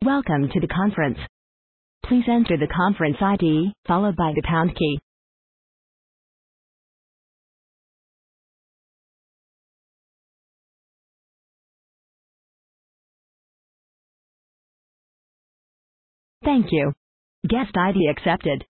Welcome to the conference. Please enter the conference ID, followed by the pound key. Thank you. Guest ID accepted.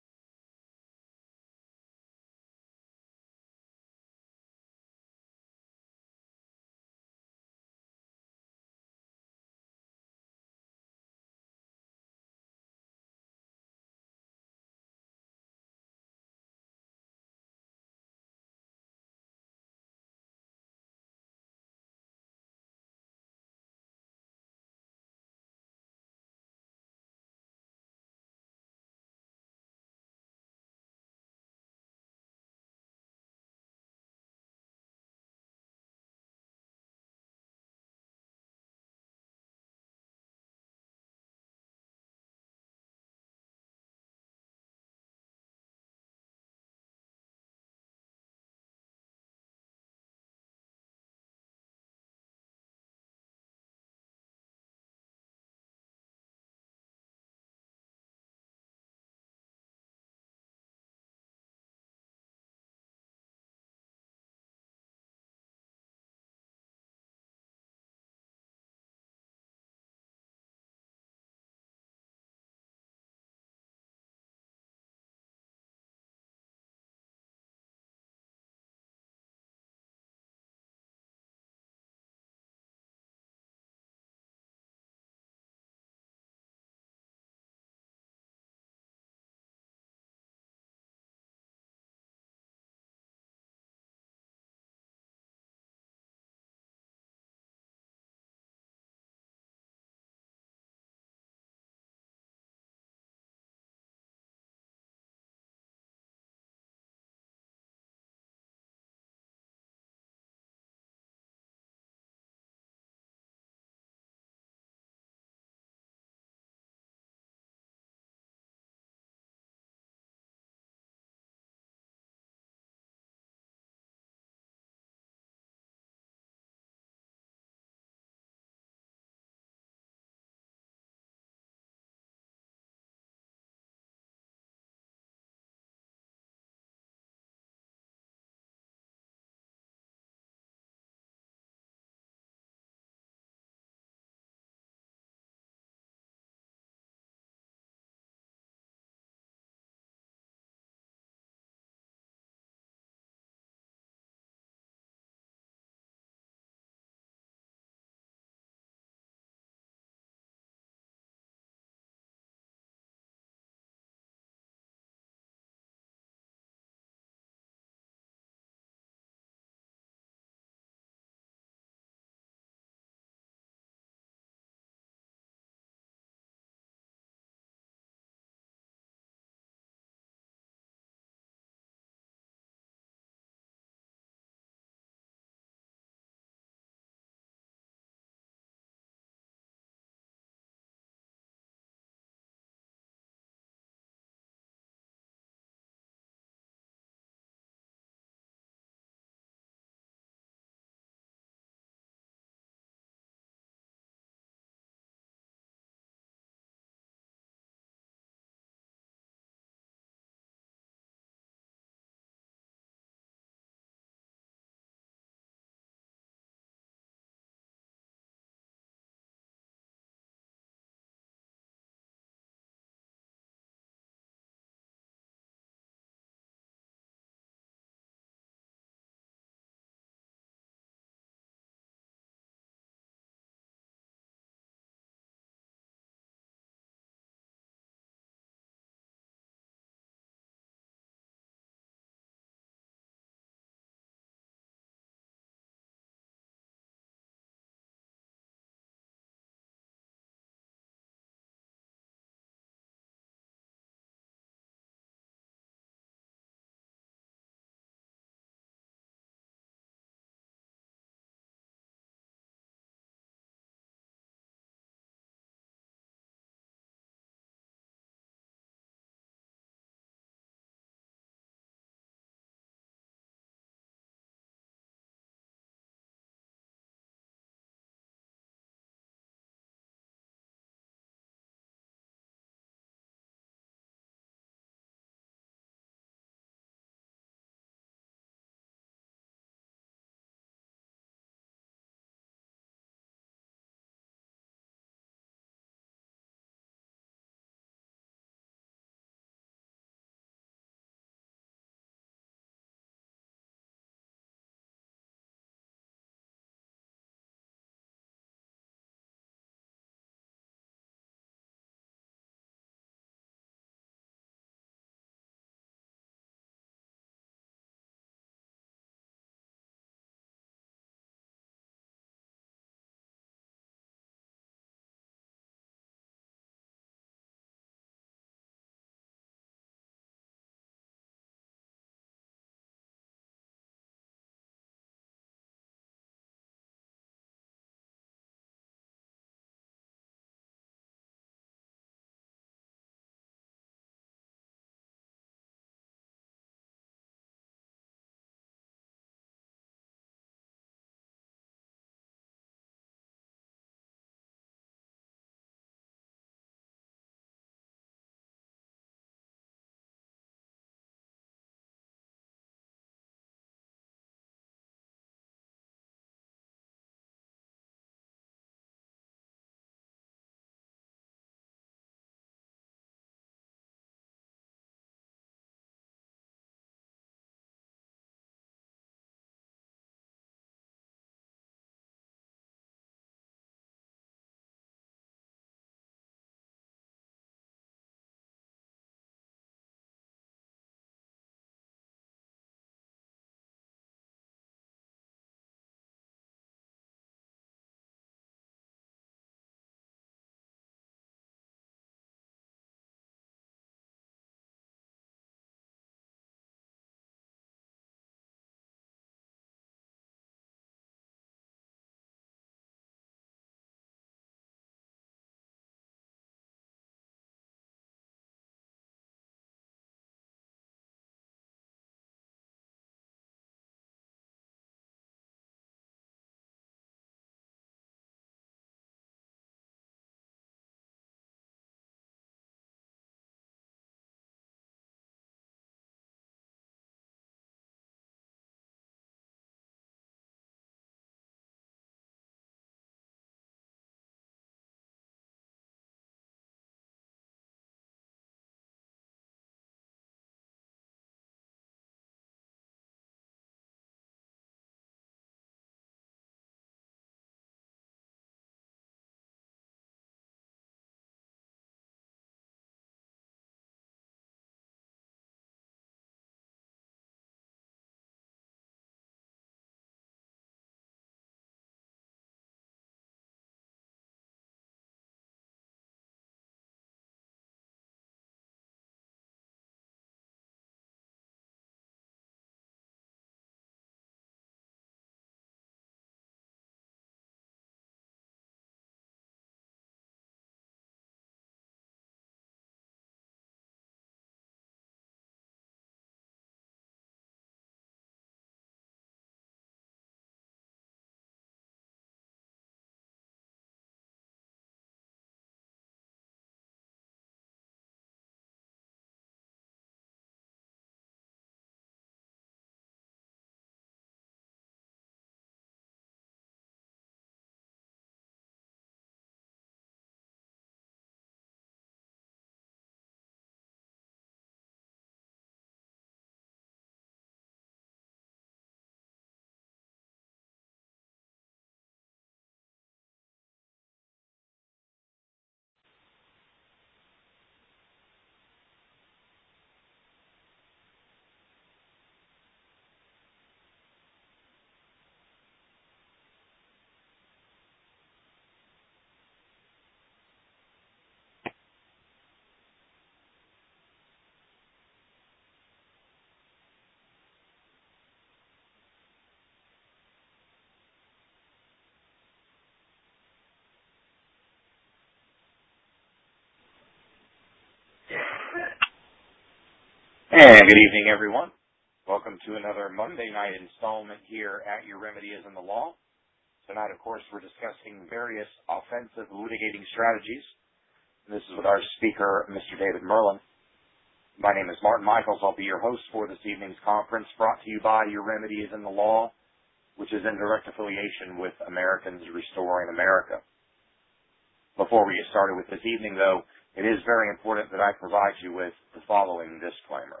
And good evening, everyone. Welcome to another Monday night installment here at Your Remedy is in the Law. Tonight, of course, we're discussing various offensive litigating strategies. And this is with our speaker, Mr. David Merlin. My name is Martin Michaels. I'll be your host for this evening's conference, brought to you by Your Remedy is in the Law, which is in direct affiliation with Americans Restoring America. Before we get started with this evening, though, it is very important that I provide you with the following disclaimer.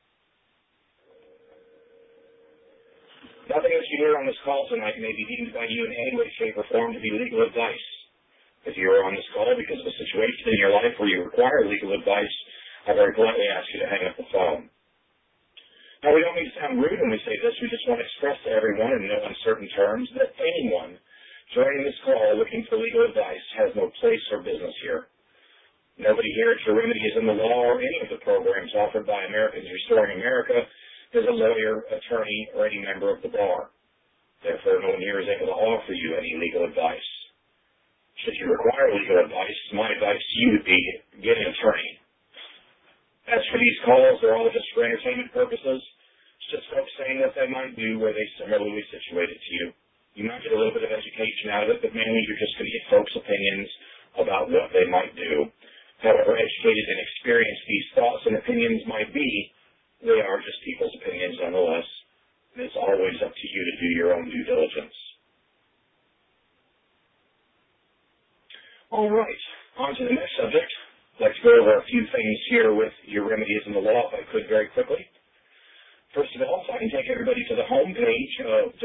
Nothing that you hear on this call tonight may be deemed by you in any way, shape, or form to be legal advice. If you are on this call because of a situation in your life where you require legal advice, I very politely ask you to hang up the phone. Now, we don't mean to sound rude when we say this. We just want to express to everyone in no uncertain terms that anyone joining this call looking for legal advice has no place or business here. Nobody here at Your Remedy is in the Law or any of the programs offered by Americans Restoring America is a lawyer, attorney, or any member of the bar. Therefore, no one here is able to offer you any legal advice. Should you require legal advice, my advice to you would be get an attorney. As for these calls, they're all just for entertainment purposes. It's just folks saying what they might do where they similarly situated to you. You might get a little bit of education out of it, but mainly you're just going to get folks' opinions about what they might do. However educated and experienced these thoughts and opinions might be, they are just people's opinions nonetheless. And it's always up to you to do your own due diligence. All right, on to the next subject. I'd like to go over a few things here with Your Remedy is in the Law, if I could, very quickly. First of all, if I can take everybody to the home page of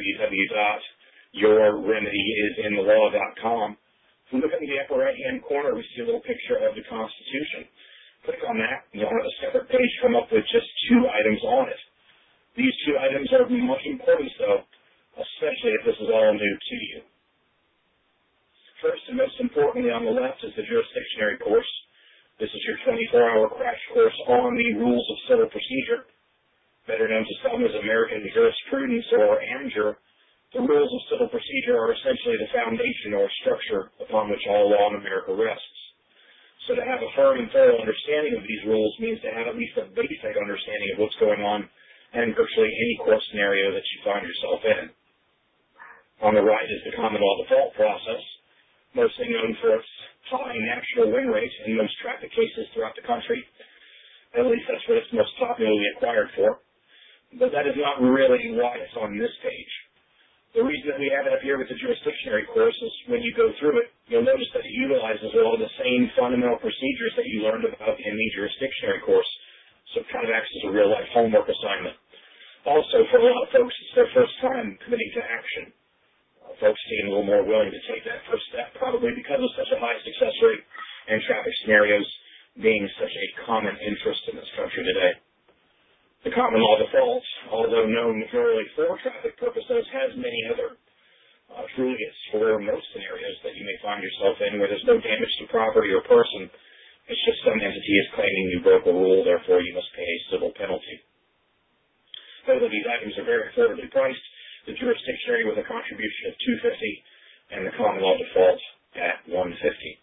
www.yourremedyisinthelaw.com. If we look in the upper right-hand corner, we see a little picture of the Constitution. Click on that, and you'll have a separate page come up with just 2 items on it. These 2 items are of much importance, though, especially if this is all new to you. First and most importantly on the left is the jurisdictionary course. This is your 24-hour crash course on the rules of civil procedure, better known to some as American jurisprudence or AMJUR. The rules of civil procedure are essentially the foundation or structure upon which all law in America rests. So to have a firm and thorough understanding of these rules means to have at least a basic understanding of what's going on in virtually any court scenario that you find yourself in. On the right is the common law default process, mostly known for its high national win rate in most traffic cases throughout the country. At least that's what it's most popularly acquired for. But that is not really why it's on this page. The reason that we have it up here with the jurisdictionary course is when you go through it, you'll notice that it utilizes all of the same fundamental procedures that you learned about in the jurisdictionary course. So it kind of acts as a real-life homework assignment. Also, for a lot of folks, it's their first time committing to action. Folks seem a little more willing to take that first step, probably because of such a high success rate and traffic scenarios being such a common interest in this country today. The common law default, although known purely for traffic purposes, has many other truly it's for most scenarios that you may find yourself in where there's no damage to property or person. It's just some entity is claiming you broke a rule, therefore you must pay a civil penalty. Both of these items are very affordably priced. The jurisdictionary with a contribution of $250 and the common law default at $150.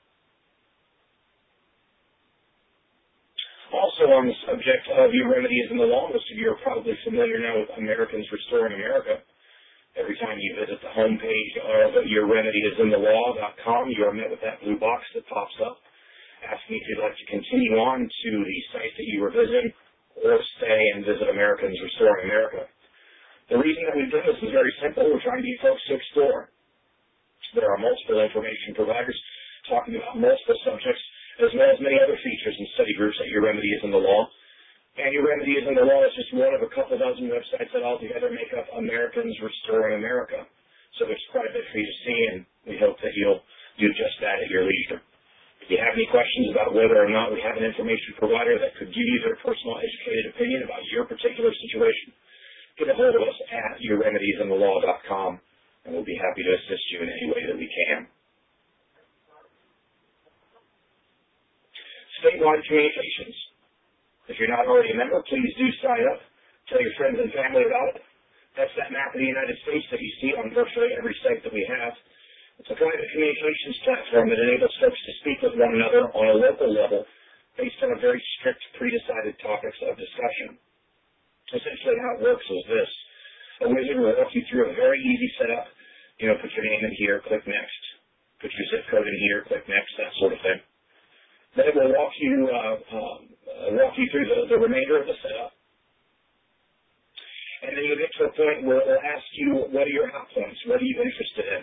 Also on the subject of Your Remedy is in the Law, most of you are probably familiar now with Americans Restoring America. Every time you visit the homepage of yourremedyisinthelaw.com, you are met with that blue box that pops up, asking if you'd like to continue on to the site that you were visiting or stay and visit Americans Restoring America. The reason that we've done this is very simple. We're trying to get folks to explore. There are multiple information providers talking about multiple subjects, as well as many other features and study groups at Your Remedy is in the Law. And Your Remedy is in the Law is just one of a couple dozen websites that altogether make up Americans Restoring America. So there's quite a bit for you to see, and we hope that you'll do just that at your leisure. If you have any questions about whether or not we have an information provider that could give you their personal educated opinion about your particular situation, get a hold of us at yourremedyisinthelaw.com, and we'll be happy to assist you in any way that we can. Statewide communications. If you're not already a member, please do sign up. Tell your friends and family about it. That's that map of the United States that you see on virtually every site that we have. It's a private communications platform that enables folks to speak with one another on a local level based on a very strict, pre-decided topics of discussion. Essentially how it works is this. A wizard will walk you through a very easy setup. Put your name in here, click next. Put your zip code in here, click next, that sort of thing. Then it will walk you through the remainder of the setup. And then you'll get to a point where it will ask you, what are your hot points? What are you interested in?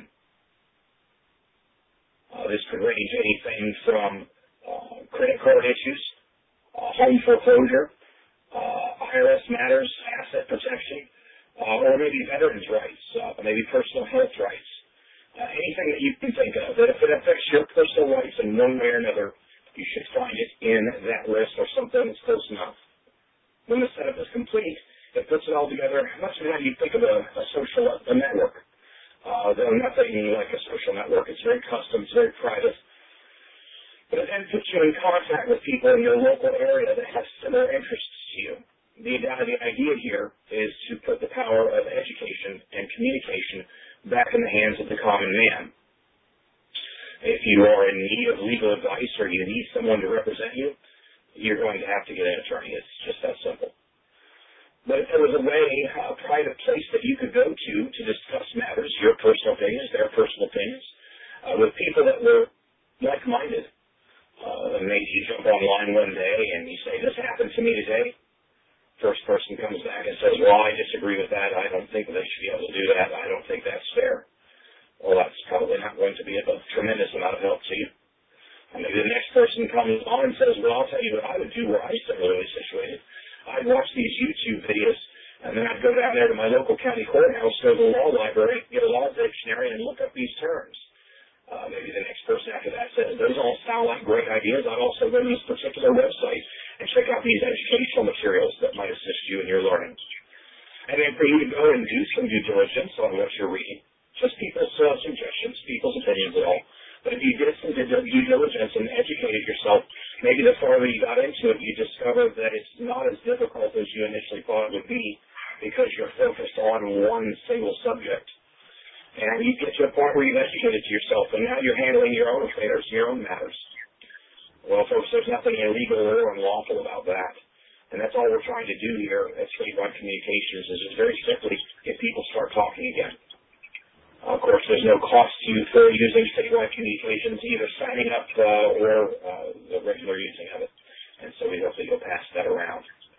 This could range anything from credit card issues, home foreclosure, IRS matters, asset protection, or maybe veterans' rights, maybe personal health rights. Anything that you can think of that if it affects your personal rights in one way or another, you should find it in that list or something that's close enough. When the setup is complete, it puts it all together much of how you think of a network. Though nothing like a social network. It's very custom, it's very private. But it then puts you in contact with people in your local area that have similar interests to you. The idea here is to put the power of education and communication back in the hands of the common man. If you are in need of legal advice or you need someone to represent you, you're going to have to get an attorney. It's just that simple. But if there was a way, a private place that you could go to discuss matters, your personal opinions, their personal opinions, with people that were like-minded, maybe you jump online one day and you say, this happened to me today. First person comes back and says, well, I disagree with that. I don't think they should be able to do that. I don't think that's fair. Well, that's probably not going to be of a tremendous amount of help to you. And maybe the next person comes on and says, well, I'll tell you what I would do where I'm similarly situated. I'd watch these YouTube videos, and then I'd go down there to my local county courthouse, go to the law library, get a law dictionary, and look up these terms. Maybe the next person after that says, those all sound like great ideas. I'd also go to this particular website and check out these educational materials that might assist you in your learning. And then for you to go and do some due diligence on what you're reading. Just people's suggestions, people's opinions at all. But if you did some due diligence and educated yourself, maybe the farther you got into it, you discovered that it's not as difficult as you initially thought it would be because you're focused on one single subject. And you get to a point where you've educated yourself, and now you're handling your own affairs, your own matters. Well, folks, there's nothing illegal or unlawful about that. And that's all we're trying to do here at Statewide Communications is just very simply get people start talking again. Of course, there's no cost to you for using Statewide Communications, either signing up or the regular using of it. And so we hope that you'll pass that around.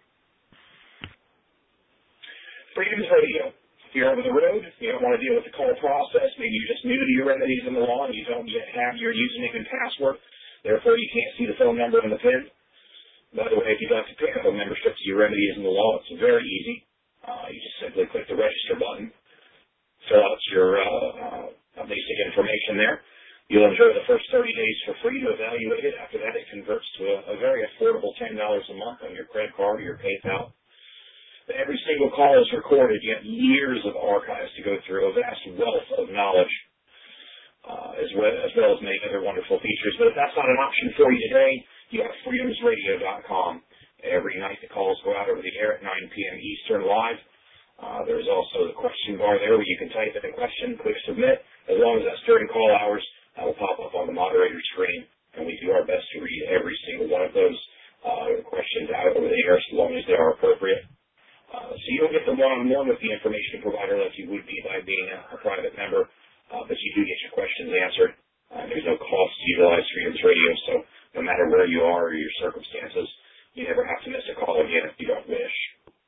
Freedom's Radio. If you're over the road, you don't want to deal with the call process, maybe you're just new to your remedies in the law and you don't yet have your username and password, therefore you can't see the phone number and the PIN. By the way, if you'd like to pick up a membership to your remedies in the law, it's very easy. You just simply click the register button. Fill out your basic information there. You'll enjoy the first 30 days for free to evaluate it. After that, it converts to a very affordable $10 a month on your credit card or your PayPal. Every single call is recorded. You have years of archives to go through, a vast wealth of knowledge, as well as many other wonderful features. But if that's not an option for you today, you have freedomsradio.com. Every night the calls go out over the air at 9 p.m. Eastern live. There's also the question bar there where you can type in a question, click submit. As long as that's during call hours, that will pop up on the moderator screen, and we do our best to read every single one of those questions out over the air as long as they are appropriate. So you don't get the one-on-one with the information provider like you would be by being a private member, but you do get your questions answered. There's no cost to utilize Freedom's Radio, so no matter where you are or your circumstances, you never have to miss a call again if you don't wish.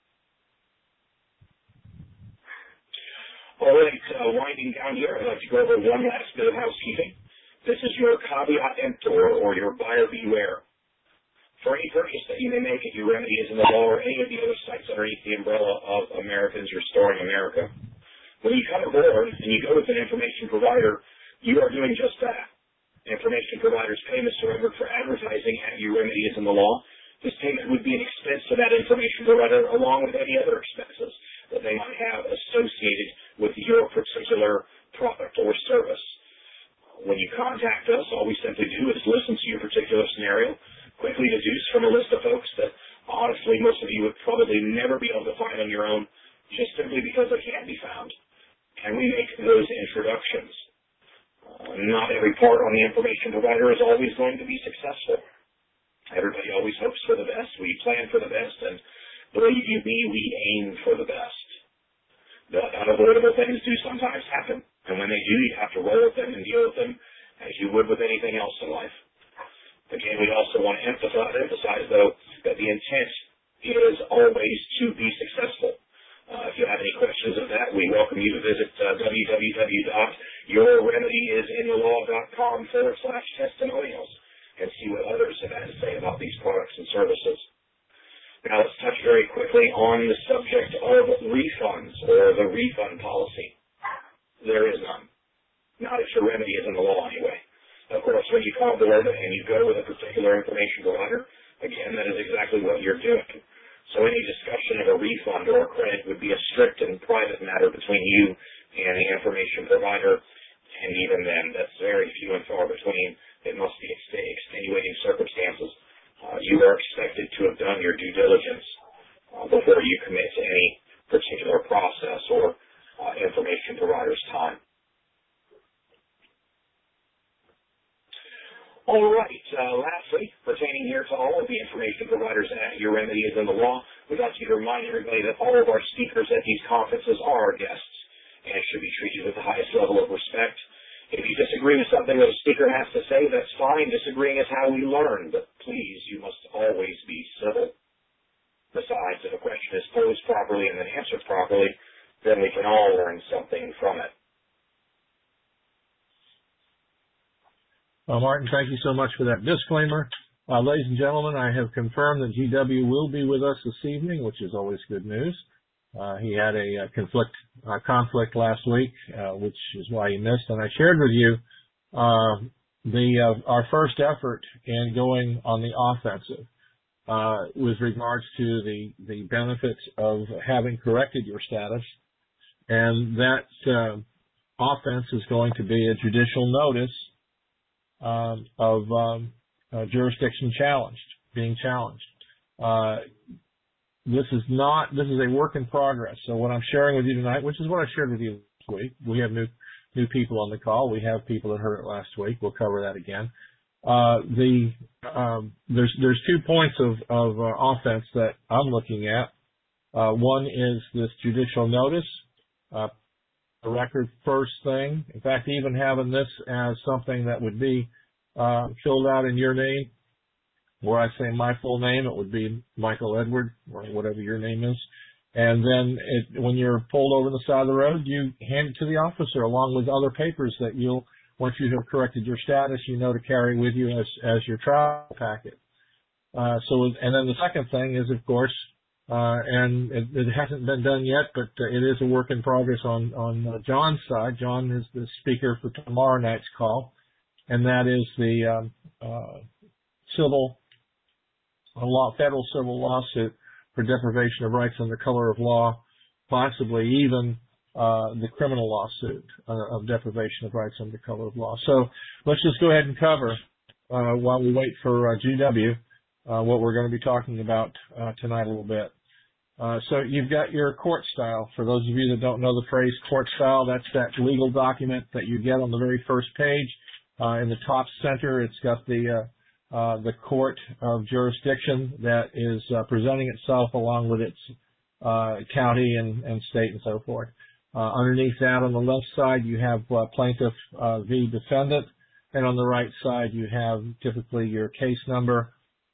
All right, winding down here, I'd like to go over one last bit of housekeeping. This is your caveat emptor, or your buyer beware. For any purchase that you may make at your remedies in the law or any of the other sites underneath the umbrella of Americans Restoring America, when you come aboard and you go with an information provider, you are doing just that. Information providers' payments are for advertising at your remedies in the law. This payment would be an expense to that information provider along with any other expenses that they might have associated with your particular product or service. When you contact us, all we simply do is listen to your particular scenario, quickly deduce from a list of folks that honestly most of you would probably never be able to find on your own just simply because they can't be found. And we make those introductions. Not every part on the information provider is always going to be successful. Everybody always hopes for the best. We plan for the best, and believe you me, we aim for the best. But unavoidable things do sometimes happen, and when they do, you have to roll with them and deal with them as you would with anything else in life. Again, we also want to emphasize, though, that the intent is always to be successful. If you have any questions of that, we welcome you to visit www.yourremedyisinthe-law.com/testimonials and see what others have had to say about these products and services. Now let's touch very quickly on the subject of refunds, or the refund policy. There is none. Not if your remedy is in the law anyway. Of course, when you call Dorva and you go with a particular information provider, again, that is exactly what you're doing. So any discussion of a refund or a credit would be a strict and private matter between you and the information provider, and even then, that's very few and far between. It must be extenuating circumstances. You are expected to have done your due diligence before you commit to any particular process or information provider's time. All right. Lastly, pertaining here to all of the information providers at Your Remedy is in the Law, we'd like to remind everybody that all of our speakers at these conferences are our guests and should be treated with the highest level of respect. If you disagree with something that a speaker has to say, that's fine. Disagreeing is how we learn, but please, you must always be civil. Besides, if a question is posed properly and then answered properly, then we can all learn something from it. Martin, thank you so much for that disclaimer. Ladies and gentlemen, I have confirmed that GW will be with us this evening, which is always good news. He had a conflict last week, which is why he missed. And I shared with you our first effort in going on the offensive with regards to the benefits of having corrected your status. And that offense is going to be a judicial notice of jurisdiction being challenged. This is a work in progress. So what I'm sharing with you tonight, which is what I shared with you last week, we have new people on the call. We have people that heard it last week. We'll cover that again. There's 2 points of offense that I'm looking at. One is this judicial notice, the record first thing. In fact, even having this as something that would be filled out in your name, where I say my full name, it would be Michael Edward, or whatever your name is. And then when you're pulled over the side of the road, you hand it to the officer along with other papers that once you have corrected your status, to carry with you as your trial packet. And then the second thing is, of course, and it hasn't been done yet, but it is a work in progress on John's side. John is the speaker for tomorrow night's call, and that is the federal civil lawsuit for deprivation of rights under color of law, possibly even the criminal lawsuit of deprivation of rights under color of law. So let's just go ahead and cover, while we wait for GW, what we're going to be talking about tonight a little bit. So you've got your court style. For those of you that don't know the phrase court style, that's that legal document that you get on the very first page. In the top center, it's got the court of jurisdiction that is presenting itself along with its county and state and so forth. Underneath that, on the left side, you have plaintiff v. defendant, and on the right side, you have typically your case number,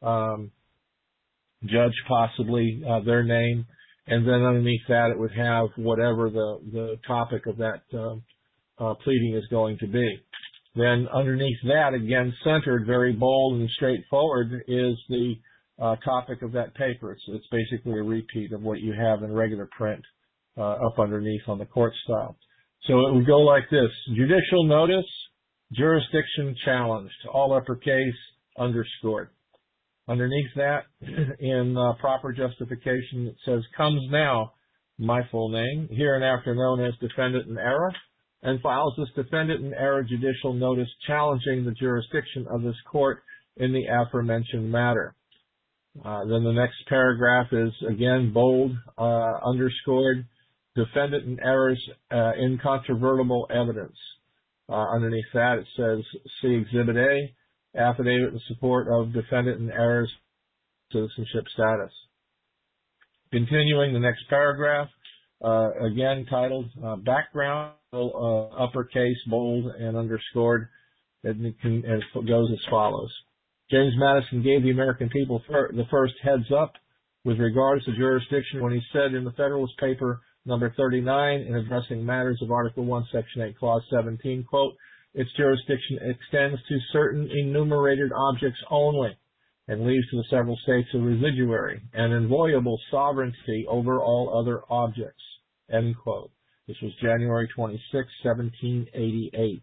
judge possibly, their name, and then underneath that, it would have whatever the topic of that pleading is going to be. Then underneath that, again, centered, very bold and straightforward, is the topic of that paper. It's basically a repeat of what you have in regular print up underneath on the court style. So it would go like this: judicial notice, jurisdiction challenged, all uppercase, underscored. Underneath that, in proper justification, it says, comes now, my full name, hereinafter known as defendant in error, and files this defendant in error judicial notice challenging the jurisdiction of this court in the aforementioned matter. Then the next paragraph is, again, bold, underscored, defendant in error's incontrovertible evidence. Underneath that, it says, see Exhibit A, affidavit in support of defendant and heir's citizenship status. Continuing the next paragraph, again titled Background, uppercase, bold, and underscored, and it goes as follows. James Madison gave the American people the first heads up with regards to jurisdiction when he said in the Federalist Paper number 39 in addressing matters of Article 1, Section 8, Clause 17, quote, its jurisdiction extends to certain enumerated objects only and leaves to the several states a residuary and inviolable sovereignty over all other objects, end quote. This was January 26, 1788.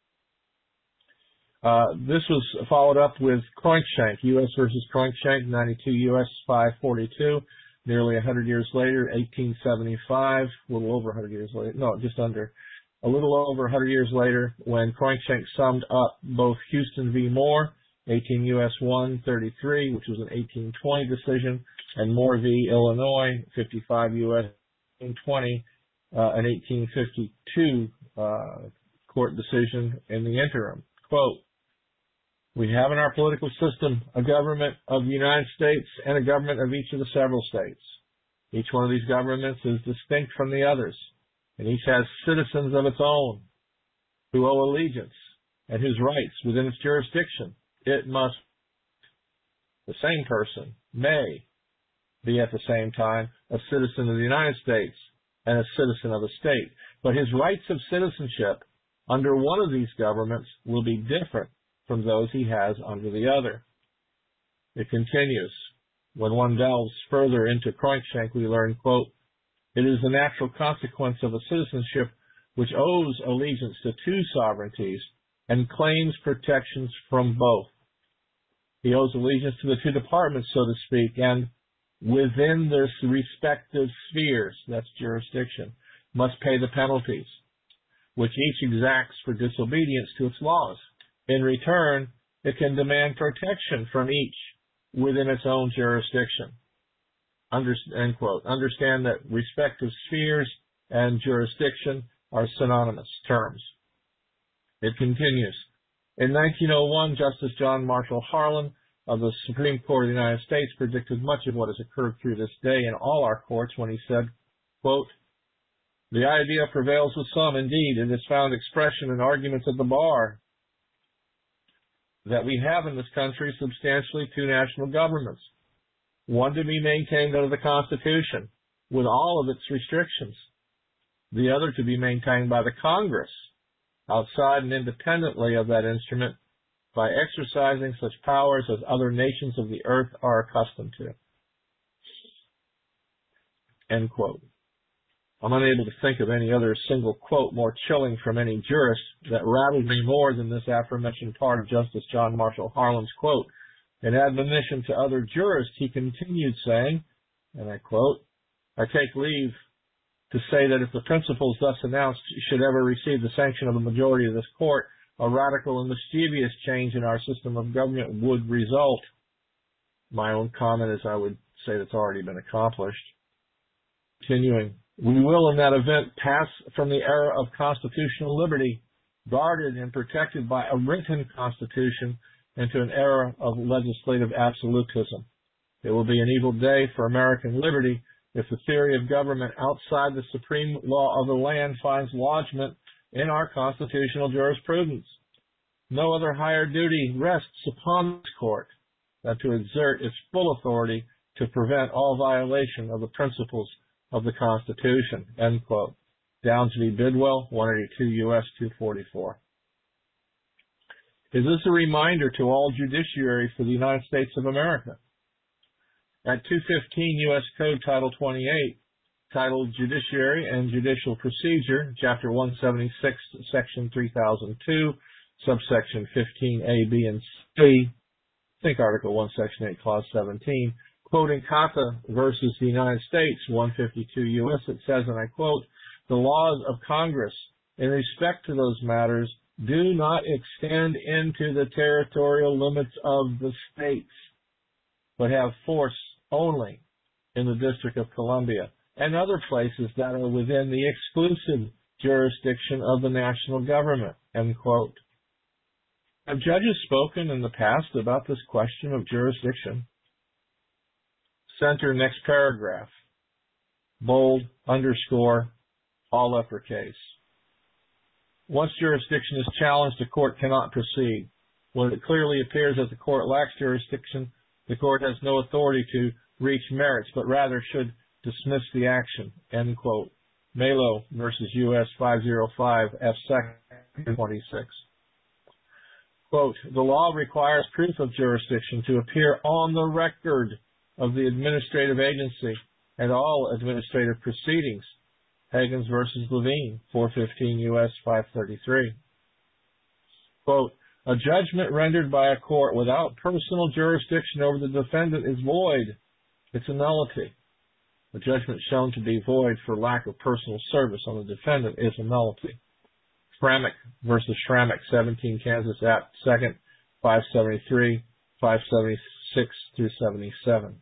This was followed up with Cruikshank, U.S. versus Cruikshank, 92 U.S. 542, nearly 100 years later, 1875, a little over 100 years later, no, just under, a little over 100 years later, when Cruikshank summed up both Houston v. Moore, 18 U.S. 133, which was an 1820 decision, and Moore v. Illinois, 55 U.S. 1820, an 1852 court decision in the interim. Quote, we have in our political system a government of the United States and a government of each of the several states. Each one of these governments is distinct from the others, and each has citizens of its own who owe allegiance and whose rights within its jurisdiction. It must, the same person may be at the same time a citizen of the United States and a citizen of a state, but his rights of citizenship under one of these governments will be different from those he has under the other. It continues. When one delves further into Cruikshank, we learn, quote, it is the natural consequence of a citizenship which owes allegiance to two sovereignties and claims protections from both. He owes allegiance to the two departments, so to speak, and within their respective spheres, that's jurisdiction, must pay the penalties, which each exacts for disobedience to its laws. In return, it can demand protection from each within its own jurisdiction. End quote. Understand that respective spheres and jurisdiction are synonymous terms. It continues. In 1901, Justice John Marshall Harlan of the Supreme Court of the United States predicted much of what has occurred through this day in all our courts when he said, quote, the idea prevails with some, indeed, and has found expression in arguments at the bar, that we have in this country substantially two national governments, one to be maintained under the Constitution with all of its restrictions, the other to be maintained by the Congress outside and independently of that instrument by exercising such powers as other nations of the earth are accustomed to. End quote. I'm unable to think of any other single quote more chilling from any jurist that rattled me more than this aforementioned part of Justice John Marshall Harlan's quote. In admonition to other jurists, he continued saying, and I quote, I take leave to say that if the principles thus announced should ever receive the sanction of the majority of this court, a radical and mischievous change in our system of government would result. My own comment is I would say that's already been accomplished. Continuing. We will, in that event, pass from the era of constitutional liberty, guarded and protected by a written constitution, into an era of legislative absolutism. It will be an evil day for American liberty if the theory of government outside the supreme law of the land finds lodgment in our constitutional jurisprudence. No other higher duty rests upon this court than to exert its full authority to prevent all violation of the principles of the Constitution, end quote. Downs v. Bidwell, 182 U.S. 244. Is this a reminder to all judiciary for the United States of America? At 215 U.S. Code Title 28, titled Judiciary and Judicial Procedure, Chapter 176, Section 3002, subsection 15A, B, and C, think Article 1, Section 8, Clause 17, quoting Kata versus the United States, 152 U.S., it says, and I quote, the laws of Congress in respect to those matters do not extend into the territorial limits of the states, but have force only in the District of Columbia and other places that are within the exclusive jurisdiction of the national government, end quote. Have judges spoken in the past about this question of jurisdiction? Center next paragraph. Bold, underscore, all uppercase. Once jurisdiction is challenged, the court cannot proceed. When it clearly appears that the court lacks jurisdiction, the court has no authority to reach merits, but rather should dismiss the action. End quote. Melo versus U.S. 505 F. 2nd 26. Quote, the law requires proof of jurisdiction to appear on the record of the administrative agency and all administrative proceedings. Higgins versus Levine, 415 U.S. 533. Quote, a judgment rendered by a court without personal jurisdiction over the defendant is void. It's a nullity. A judgment shown to be void for lack of personal service on the defendant is a nullity. Schrammick versus Schrammick, 17 Kansas Act 2nd, 573, 576 through 77.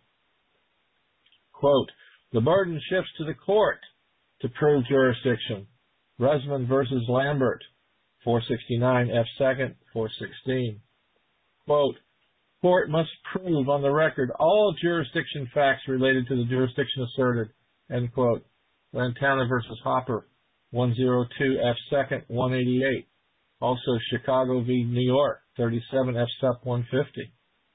Quote, the burden shifts to the court to prove jurisdiction. Resman versus Lambert, 469 F. 2nd, 416. Quote, court must prove on the record all jurisdiction facts related to the jurisdiction asserted. End quote. Lantana versus Hopper, 102 F. 2nd, 188. Also Chicago v. New York, 37 F. Sup. 150.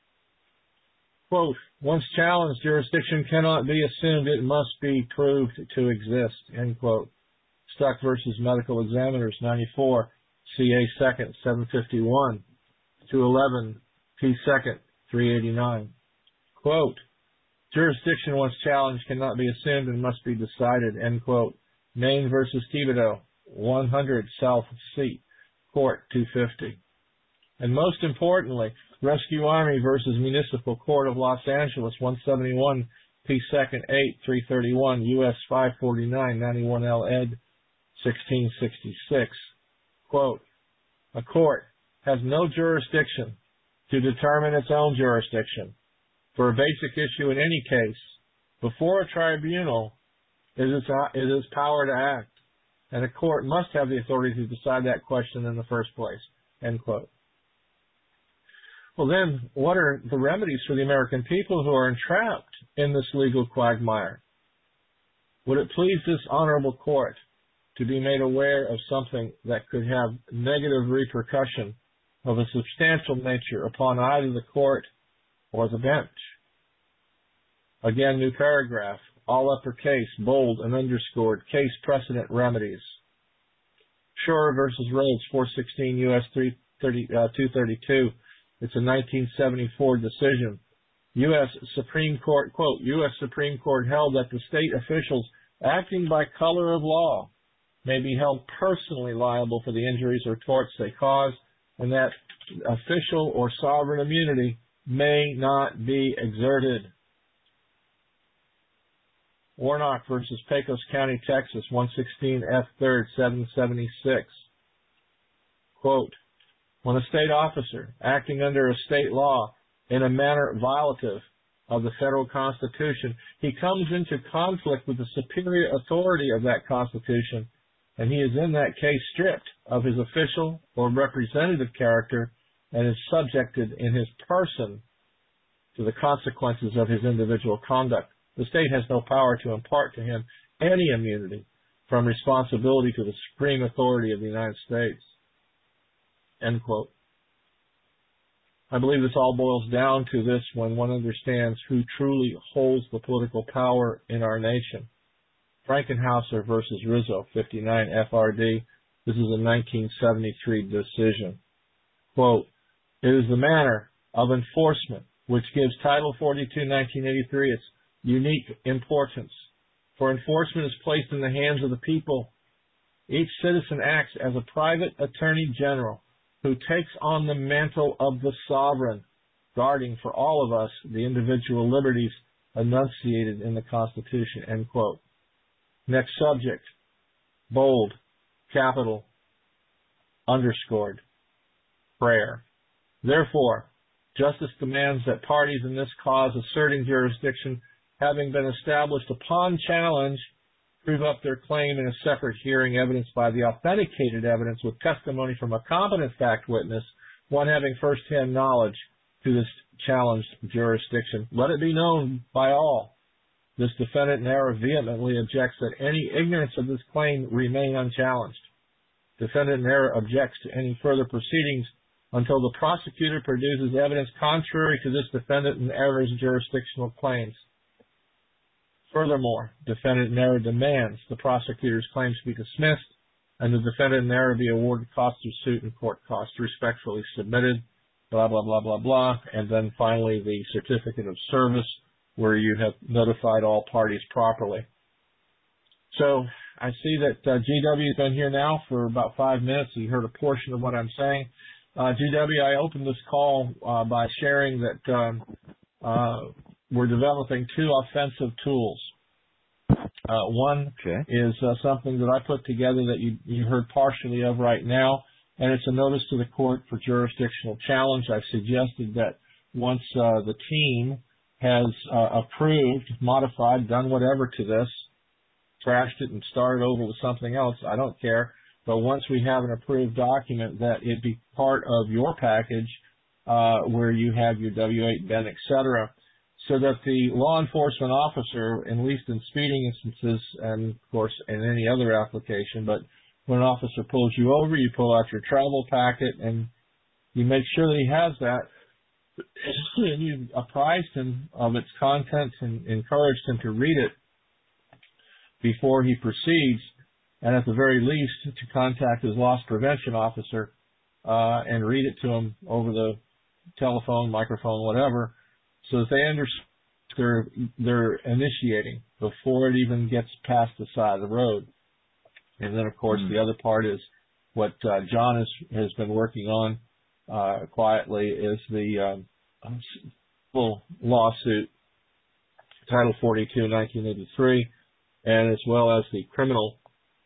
Quote, once challenged, jurisdiction cannot be assumed, it must be proved to exist. End quote. Stuck versus Medical Examiners, 94, CA 2nd, 751, 211, P 2nd, 389. Quote, jurisdiction once challenged cannot be assumed and must be decided. End quote. Maine versus Thibodeau, 100 South Seat, Court, 250. And most importantly, Rescue Army versus Municipal Court of Los Angeles, 171 P 2nd 8 331 U.S. 549 91 L. Ed. 1666. Quote, a court has no jurisdiction to determine its own jurisdiction. For a basic issue in any case, before a tribunal, it is power to act, and a court must have the authority to decide that question in the first place. End quote. Well then, what are the remedies for the American people who are entrapped in this legal quagmire? Would it please this honorable court to be made aware of something that could have negative repercussion of a substantial nature upon either the court or the bench? Again, new paragraph, all uppercase, bold and underscored, case precedent remedies. Shore versus Rhodes, 416 U.S. 232. It's a 1974 decision. U.S. Supreme Court, quote, U.S. Supreme Court held that the state officials acting by color of law may be held personally liable for the injuries or torts they cause, and that official or sovereign immunity may not be exerted. Warnock versus Pecos County, Texas, 116 F. 3rd, 776. Quote, when a state officer acting under a state law in a manner violative of the federal Constitution, he comes into conflict with the superior authority of that Constitution, and he is in that case stripped of his official or representative character and is subjected in his person to the consequences of his individual conduct. The state has no power to impart to him any immunity from responsibility to the supreme authority of the United States. End quote. I believe this all boils down to this when one understands who truly holds the political power in our nation. Frankenhauser versus Rizzo, 59 FRD. This is a 1973 decision. Quote, it is the manner of enforcement which gives Title 42, 1983 its unique importance. For enforcement is placed in the hands of the people. Each citizen acts as a private attorney general who takes on the mantle of the sovereign, guarding for all of us the individual liberties enunciated in the Constitution. End quote. Next subject, bold, capital, underscored, prayer. Therefore, justice demands that parties in this cause asserting jurisdiction, having been established upon challenge, prove up their claim in a separate hearing evidenced by the authenticated evidence with testimony from a competent fact witness one having first-hand knowledge to this challenged jurisdiction. Let it be known by all. This defendant in error vehemently objects that any ignorance of this claim remain unchallenged. Defendant in error objects to any further proceedings until the prosecutor produces evidence contrary to this defendant in error's jurisdictional claims. Furthermore, defendant in error demands the prosecutor's claims be dismissed and the defendant in error be awarded costs of suit and court costs respectfully submitted, blah, blah, blah, blah, blah. And then finally, the certificate of service where you have notified all parties properly. So I see that GW has been here now for about 5 minutes. You heard a portion of what I'm saying. GW, I opened this call by sharing that we're developing 2 offensive tools. One is something that I put together that you heard partially of right now, and it's a notice to the court for jurisdictional challenge. I've suggested that once the team has approved, modified, done whatever to this, trashed it and started over with something else, I don't care. But once we have an approved document, that it be part of your package where you have your W-8 bin, etc., so that the law enforcement officer, at least in speeding instances, and of course in any other application, but when an officer pulls you over, you pull out your travel packet and you make sure that he has that, and you apprised him of its contents and encouraged him to read it before he proceeds, and at the very least to contact his loss prevention officer and read it to him over the telephone, microphone, whatever, so that they understand they're initiating before it even gets past the side of the road. And then, of course, the other part is what John has been working on quietly is the full lawsuit, Title 42, 1983, and as well as the criminal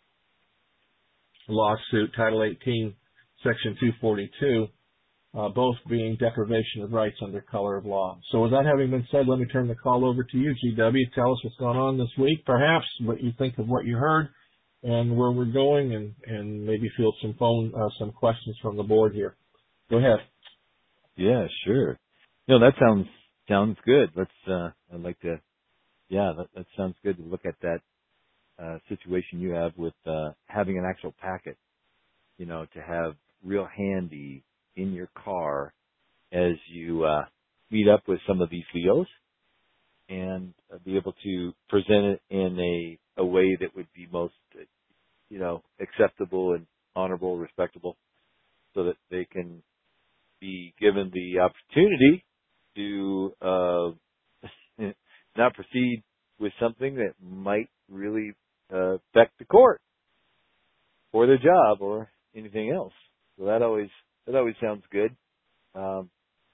lawsuit, Title 18, Section 242, both being deprivation of rights under color of law. So with that having been said, let me turn the call over to you, GW. Tell us what's going on this week, perhaps what you think of what you heard and where we're going, and maybe field some questions from the board here. Go ahead. Yeah, sure. No, that sounds good. I'd like to, that sounds good to look at that situation you have with having an actual packet, to have real handy in your car as you meet up with some of these VOs and be able to present it in a way that would be most, acceptable and honorable, respectable, so that they can be given the opportunity to not proceed with something that might really affect the court or their job or anything else. So that always sounds good. I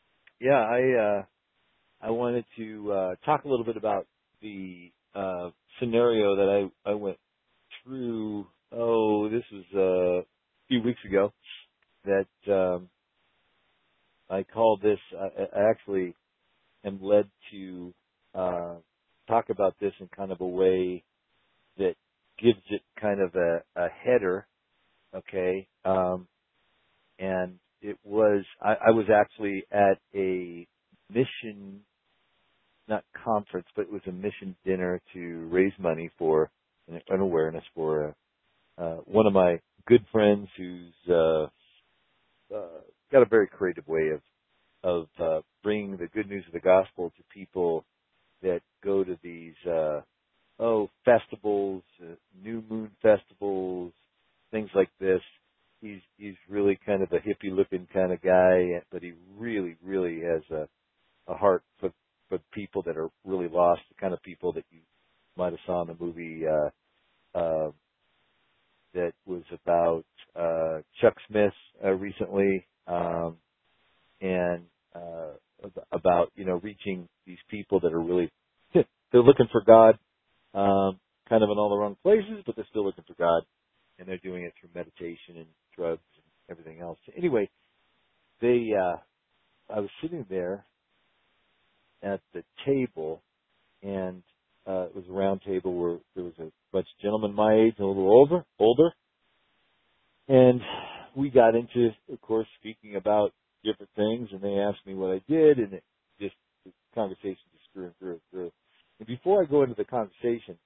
wanted to talk a little bit about the scenario that I went through. This was a few weeks ago that I called this. I actually am led to talk about this in kind of a way that gives it kind of a header, okay? And it was, I was actually at a mission, not conference, but it was a mission dinner to raise money for an awareness for one of my good friends who's got a very creative way of bringing the good news of the gospel to people that go to these festivals, new moon festivals, things like this. He's really kind of a hippie looking kind of guy, but he really, really has a heart for people that are really lost, the kind of people that you might have saw in the movie that was about Chuck Smith recently, and about reaching these people that are really they're looking for God, kind of in all the wrong places, but they're still looking for God, and they're doing it through meditation and drugs and everything else. Anyway, I was sitting there at the table, and it was a round table where there was a bunch of gentlemen my age and a little older, and we got into, of course, speaking about different things, and they asked me what I did, and the conversation just grew and grew and grew. And before I go into the conversation,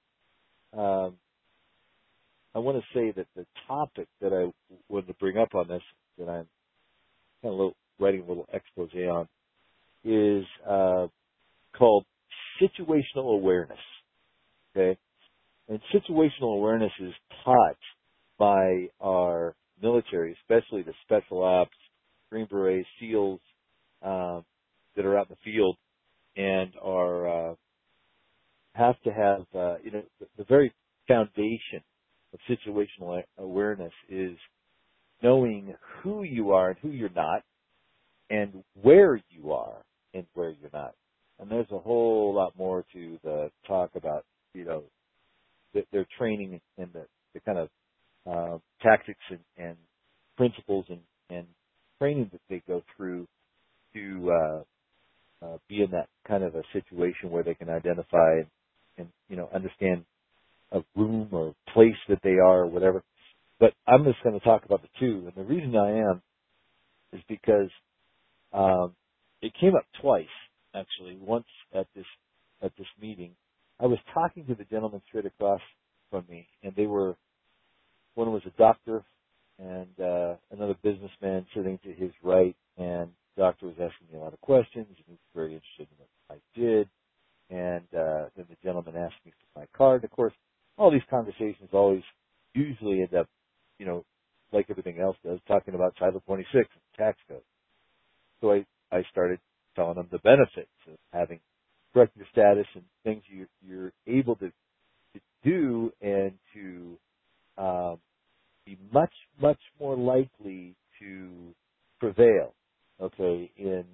I want to say that the topic that I wanted to bring up on this, that I'm kind of writing a little expose on, is called situational awareness. Okay? And situational awareness is taught by our military, especially the special ops, Green Berets, SEALs that are out in the field and are have to have the very foundation of situational awareness is knowing who you are and who you're not, and where you are and where you're not. And there's a whole lot more to the talk about, their training and the kind of tactics and principles and training that they go through to be in that kind of a situation where they can identify and understand a room or place that they are or whatever. But I'm just going to talk about the two. And the reason I am is because it came up twice, actually. Once at this meeting, I was talking to the gentleman straight across from me, and one was a doctor and another businessman sitting to his right, and the doctor was asking me a lot of questions, and he was very interested in what I did. And then the gentleman asked me for my card. Of course, all these conversations always usually end up, like everything else does, talking about Title 26 and tax code. So I started telling them the benefits of having director status and things you're able to do and to be much, much more likely to prevail, okay, in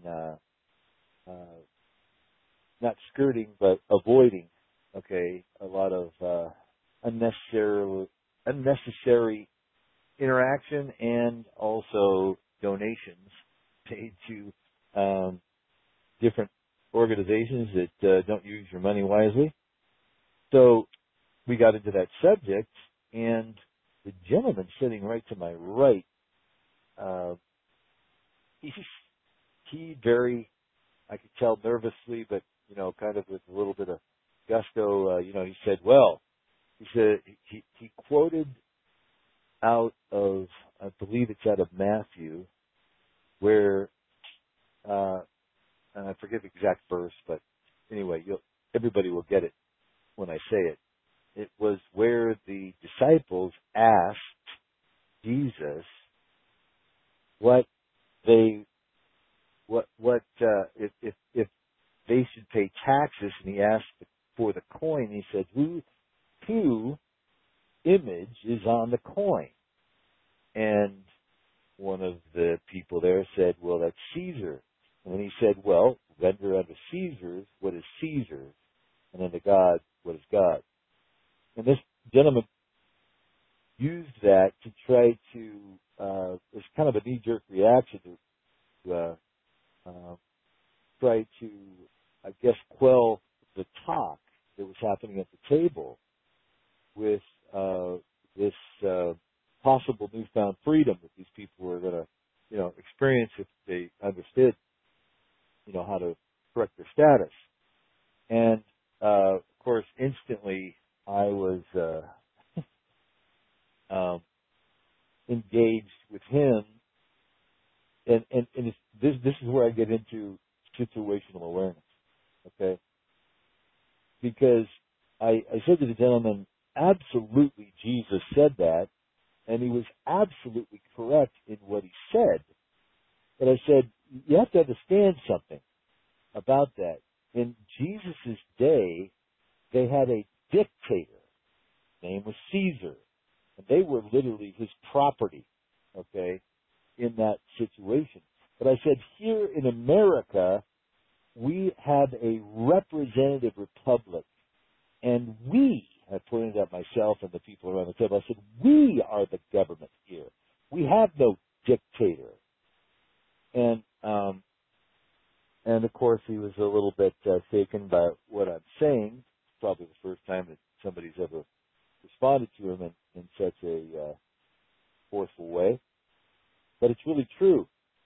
not skirting but avoiding, okay, a lot of unnecessary interaction and also donations paid to different organizations that don't use your money wisely. So we got into that subject, and the gentleman sitting right to my right, he very, I could tell nervously, but kind of with a little bit of gusto, he said, he quoted out of, I believe it's out of Matthew, where, and I forget the exact verse, but anyway, everybody will get it when I say it. It was where the disciples asked Jesus if they should pay taxes, and he asked for the coin. He said, who image is on the coin? And one of the people there said, well, that's Caesar. And then he said, well, render unto Caesar's what is Caesar's, and unto God what is God. And this gentleman used that to try to, it's kind of a knee-jerk reaction to try to, I guess, quell the talk that was happening at the table with this possible newfound freedom that these people were going to, experience if they understood, how to correct their status. And, of course, instantly I was engaged with him, and this is where I get into situational awareness, okay? Because I said to the gentleman, absolutely Jesus said that, and he was absolutely correct in what he said. But I said, you have to understand something about that. In Jesus' day, they had a dictator. His name was Caesar. And they were literally his property, okay, in that situation. But I said, here in America, we have a representative republic. And I pointed at myself and the people around the table, I said, we are the government here. We have no dictator. And of course, he was a little bit shaken by what I'm saying. It's probably the first time that somebody's ever responded to him in such a forceful way. But it's really true.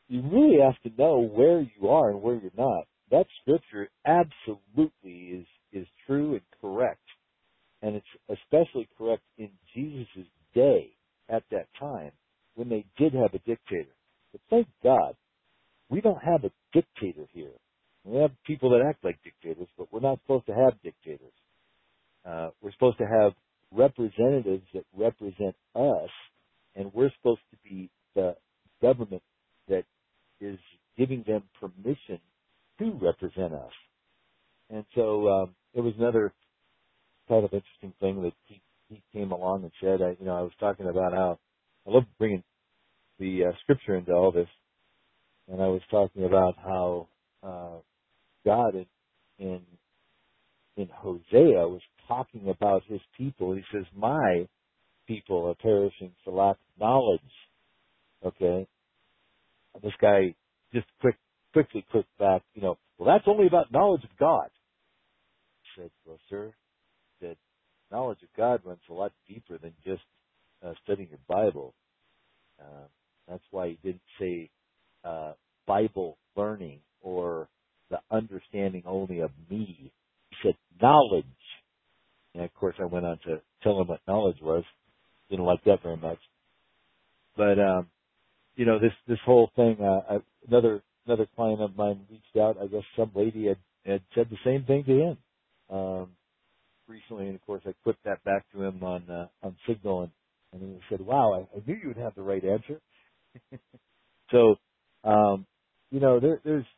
you really have to know where you are and where you're not. That scripture absolutely is true and correct. And it's especially correct in Jesus' day at that time when they did have a dictator. But thank God, we don't have a dictator here. We have people that act like dictators, but we're not supposed to have dictators. We're supposed to have representatives that represent us, and we're supposed to be the government that is giving them permission to represent us. And so it was another kind of interesting thing that he came along and said. I was talking about how I love bringing the scripture into all this, and I was talking about how God in Hosea was talking about his people. He says, "My people are perishing for lack of knowledge." Okay, this guy just quickly clicked back. Well, that's only about knowledge of God. I said, "Well, sir," that knowledge of God runs a lot deeper than just studying your Bible. That's why he didn't say Bible learning or the understanding only of me. He said knowledge. And of course, I went on to tell him what knowledge was. Didn't like that very much. But this whole thing. Another client of mine reached out. I guess some lady had said the same thing to him recently, and of course, I put that back to him on Signal, and he said, "Wow, I knew you would have the right answer." So, there's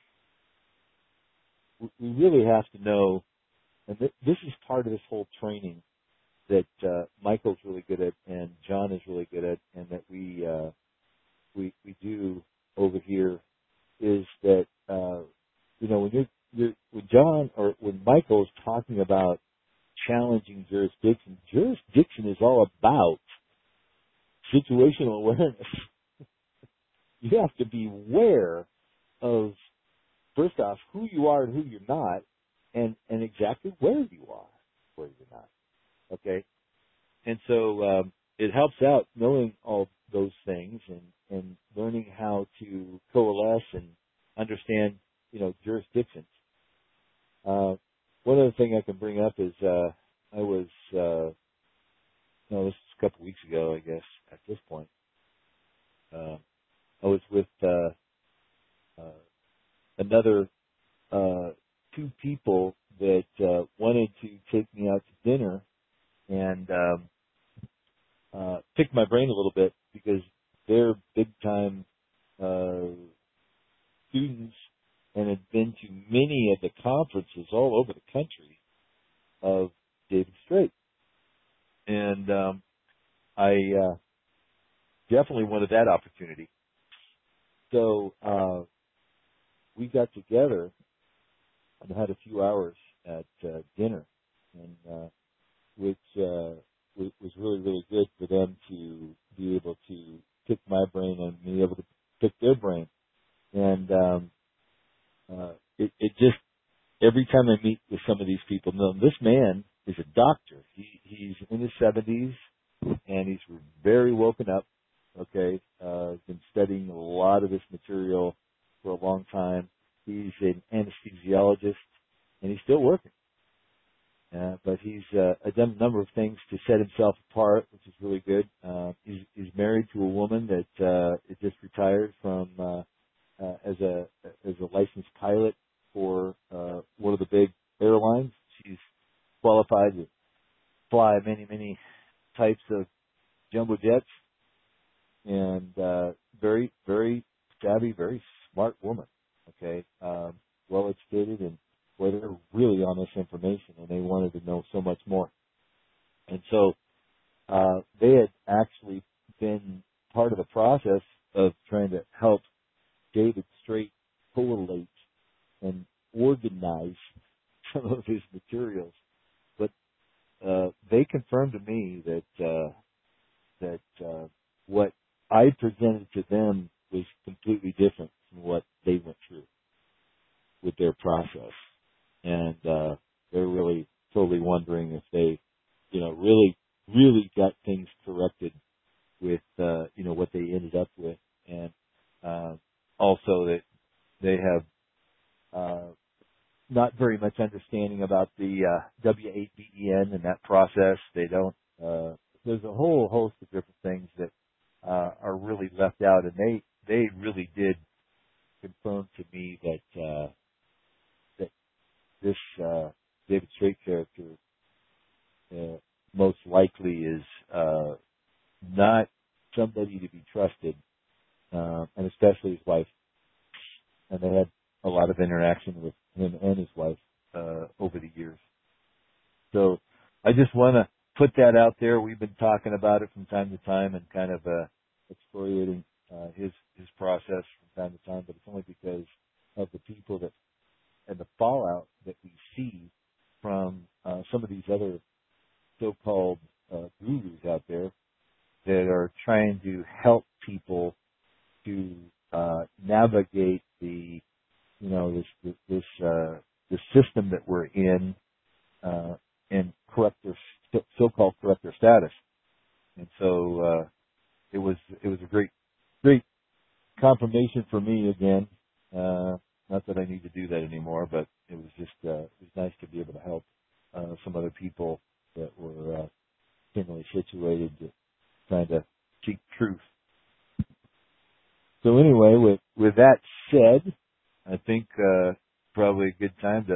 we really have to know, and this is part of this whole training that Michael's really good at, and John is really good at, and that we do over here, is that when John or when Michael's talking about challenging jurisdiction is all about situational awareness. You have to be aware of, first off, who you are and who you're not, and exactly where you are, where you're not. Okay? And so it helps out knowing all those things and learning how to coalesce and understand, jurisdictions. One other thing I can bring up is I was, this was a couple of weeks ago, I guess, at this point. I was with another two people that wanted to take me out to dinner and pick my brain a little bit because they're big-time students and had been to many of the conferences all over the country of David Straight. And I definitely wanted that opportunity. So we got together and had a few hours at dinner, and which was really, really good for them to be able to pick my brain and me able to pick their brain. And it just, every time I meet with some of these people, this man is a doctor. He's in his 70s, and he's very woken up, okay? He's been studying a lot of this material for a long time. He's an anesthesiologist, and he's still working. But he's done a number of things to set himself apart, which is really good. He's married to a woman that just retired from as a licensed pilot for one of the big airlines. She's qualified to fly many, many types of jumbo jets, and very, very savvy, very smart woman. Okay, well educated, and where they're really on this information, and they wanted to know so much more. And so they had actually been part of the process of trying to help David Straight correlate and organize some of his materials. But they confirmed to me that what I presented to them was completely different from what they went through with their process. And they're really totally wondering if they, really, really got things corrected with, what they ended up with. And also that they have not very much understanding about the W8BEN and that process. They don't. There's a whole host of different things that are really left out, and they really did confirm to me that that this David Straight character most likely is not somebody to be trusted, and especially his wife. And they had a lot of interaction with him and his wife over the years. So I just want to put that out there. We've been talking about it from time to time and kind of excoriating his process from time to time, but it's only because of the people that and the fallout that we see from some of these other so-called gurus out there that are trying to help people to navigate the this system that we're in and correct their so-called correct their status. And so it was a great confirmation for me again. Not that I need to do that anymore, but it was just it was nice to be able to help some other people that were similarly situated, trying to seek truth. So anyway, with that said, I think probably a good time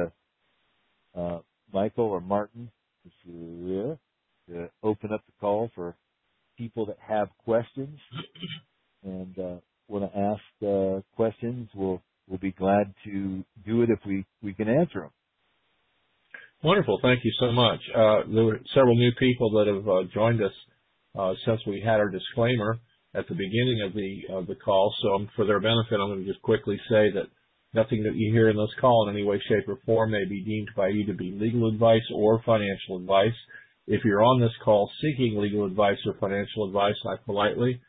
to Michael or Martin, if you're here, to open up the call for people that have questions and want to ask questions. We'll be glad to do it if we can answer them. Wonderful. Thank you so much. There were several new people that have joined us since we had our disclaimer at the beginning of the call. So for their benefit, I'm going to just quickly say that nothing that you hear in this call in any way, shape, or form may be deemed by you to be legal advice or financial advice. If you're on this call seeking legal advice or financial advice, I politely,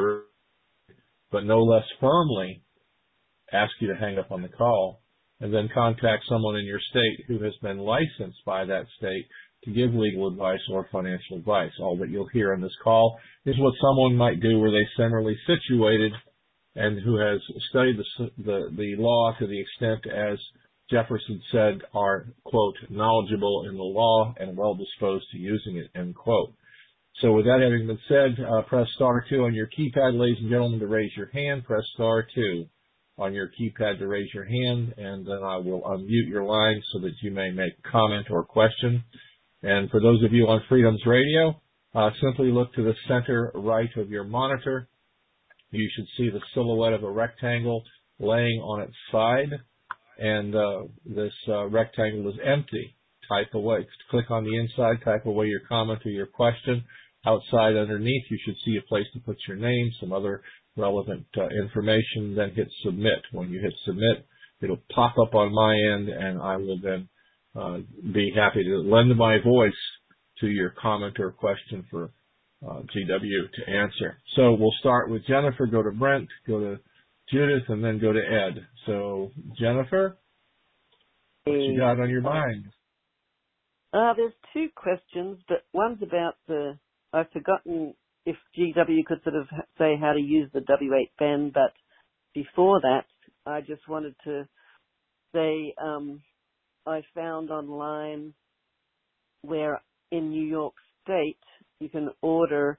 but no less firmly, ask you to hang up on the call and then contact someone in your state who has been licensed by that state to give legal advice or financial advice. All that you'll hear on this call is what someone might do where they similarly situated and who has studied the law to the extent, as Jefferson said, are, quote, knowledgeable in the law and well disposed to using it, end quote. So with that having been said, press star 2 on your keypad, ladies and gentlemen, to raise your hand. Press star 2 on your keypad to raise your hand, and then I will unmute your line so that you may make a comment or question. And for those of you on Freedoms Radio, simply look to the center right of your monitor. You should see the silhouette of a rectangle laying on its side, and this rectangle is empty. Type away. Click on the inside, type away your comment or your question. Outside underneath, you should see a place to put your name, some other relevant information, then hit submit. When you hit submit, it'll pop up on my end, and I will then be happy to lend my voice to your comment or question for GW to answer. So we'll start with Jennifer, go to Brent, go to Judith, and then go to Ed. So Jennifer, what you got on your mind? There's two questions, but one's about I've forgotten if GW could sort of say how to use the W8BEN, but before that, I just wanted to say I found online where in New York State you can order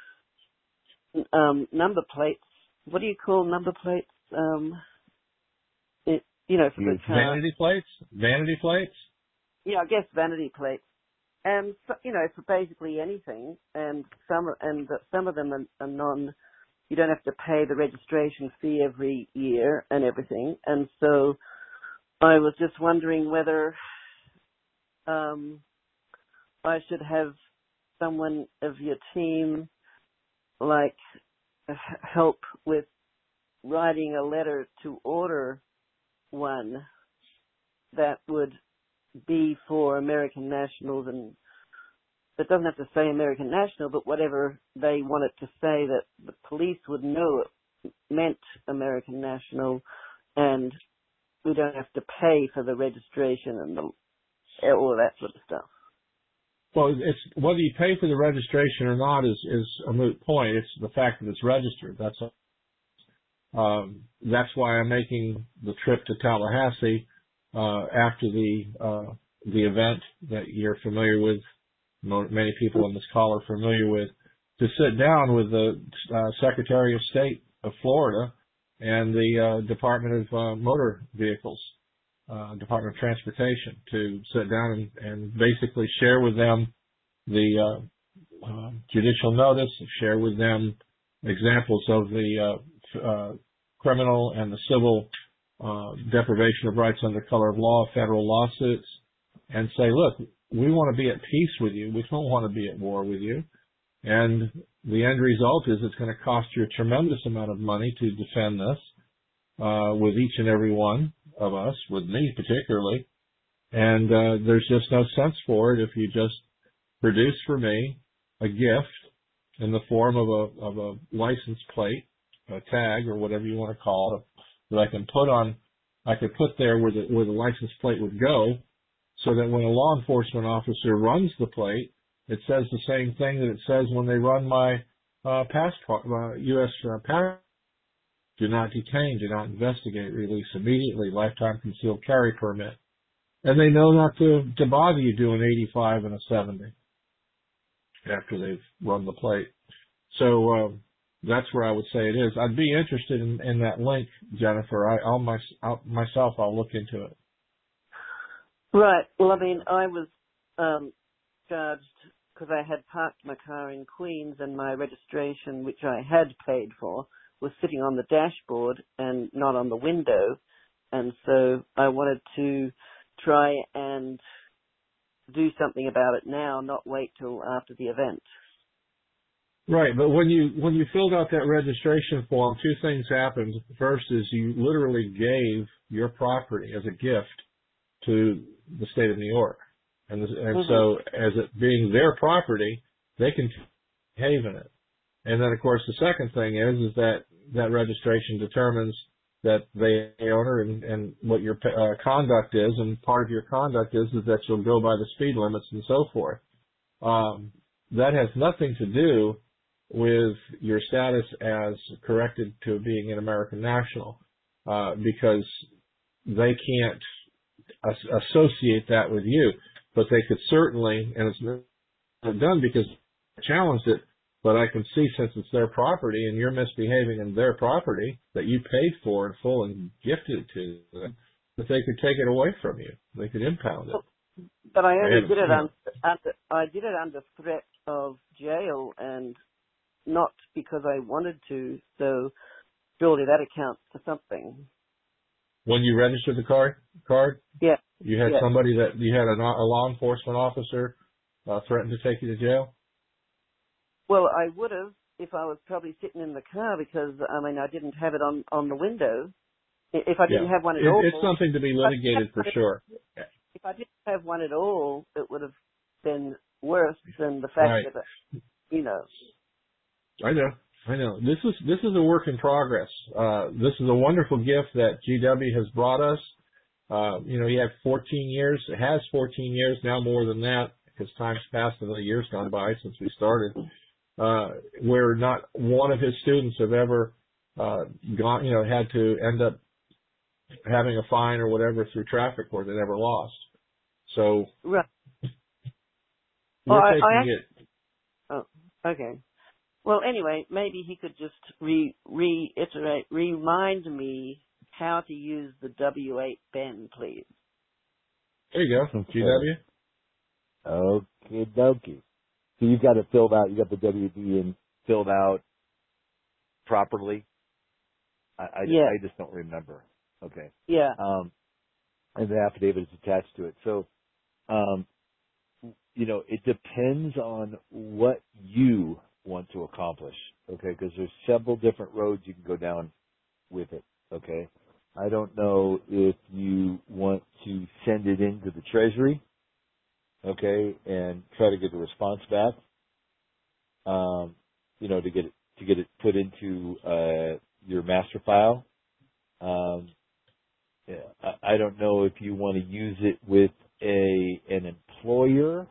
number plates. What do you call number plates? For the car. Vanity plates? Vanity plates? Yeah, I guess vanity plates. And, for basically anything. And some of them are you don't have to pay the registration fee every year and everything. And so I was just wondering whether I should have someone of your team, like, help with writing a letter to order one that would be for American nationals, and it doesn't have to say American national, but whatever they want it to say, that the police would know it meant American national, and we don't have to pay for the registration and all that sort of stuff. Well, it's whether you pay for the registration or not is a moot point. It's the fact that it's registered. That's all. That's why I'm making the trip to Tallahassee after the event that you're familiar with, many people on this call are familiar with, to sit down with the Secretary of State of Florida and the Department of Motor Vehicles, Department of Transportation, to sit down and basically share with them the judicial notice, share with them examples of the criminal and the civil deprivation of rights under color of law, federal lawsuits, and say, look, we want to be at peace with you. We don't want to be at war with you. And the end result is it's going to cost you a tremendous amount of money to defend this with each and every one of us, with me particularly. And there's just no sense for it if you just produce for me a gift in the form of a license plate, a tag, or whatever you want to call it, that I can put on, I could put there where the license plate would go, so that when a law enforcement officer runs the plate, it says the same thing that it says when they run my passport, U.S. passport. Do not detain, do not investigate, release immediately, lifetime concealed carry permit. And they know not to bother you doing 85 and a 70 after they've run the plate. So that's where I would say it is. I'd be interested in that link, Jennifer. I'll look into it. Right. Well, I mean, I was charged because I had parked my car in Queens and my registration, which I had paid for, was sitting on the dashboard and not on the window. And so I wanted to try and do something about it now, not wait till after the event. Right, but when you filled out that registration form, two things happened. First is you literally gave your property as a gift to the state of New York. And so as it being their property, they can behave in it. And then, of course, the second thing is that registration determines that they owner and what your conduct is, and part of your conduct is that you'll go by the speed limits and so forth. That has nothing to do with your status as corrected to being an American national, because they can't associate that with you. But they could certainly, and it's not done because I challenged it, but I can see, since it's their property and you're misbehaving in their property that you paid for in full and gifted it to them, that they could take it away from you. They could impound it. But I only did it under threat of jail, and not because I wanted to. So surely that accounts for something. When you registered the card? Yeah. You had somebody that you had a law enforcement officer threaten to take you to jail? Well, I would have if I was probably sitting in the car, because I mean I didn't have it on the window. If I didn't have one at all, it's something to be litigated for sure. If I didn't have one at all, it would have been worse than the fact that you know. I know. This is a work in progress. This is a wonderful gift that GW has brought us. He had 14 years. It has 14 years, now more than that, because time's passed and the years gone by since we started. Where not one of his students have ever had to end up having a fine or whatever through traffic court. They never lost. So right. We're taking it. Oh, okay. Well, anyway, maybe he could just remind me how to use the W8 Ben, please. There you go, GW. Okay, dokie. So you've got it filled out. You got the WD in filled out properly. I just don't remember. Okay. Yeah. And the affidavit is attached to it. So, it depends on what you want to accomplish. Okay, because there's several different roads you can go down with it. Okay. I don't know if you want to send it into the Treasury, okay, and try to get a response back, to get it put into your master file. I don't know if you want to use it with an employer.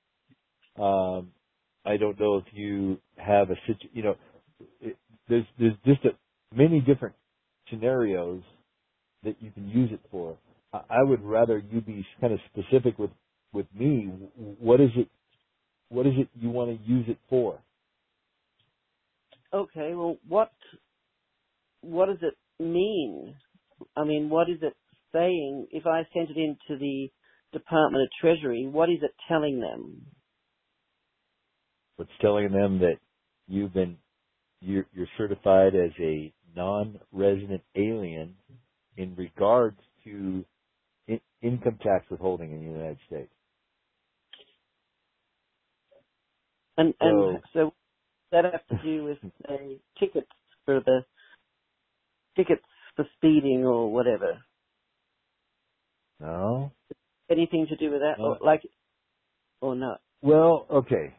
I don't know if you have there's just many different scenarios that you can use it for. I would rather you be kind of specific with me. What is it you want to use it for? Okay, well, what does it mean? I mean, what is it saying? If I sent it into the Department of Treasury, what is it telling them? It's telling them that you're certified as a non-resident alien in regards to income tax withholding in the United States. And so that has to do with, say, tickets for speeding or whatever. No. Anything to do with that, No. or not? Well, okay.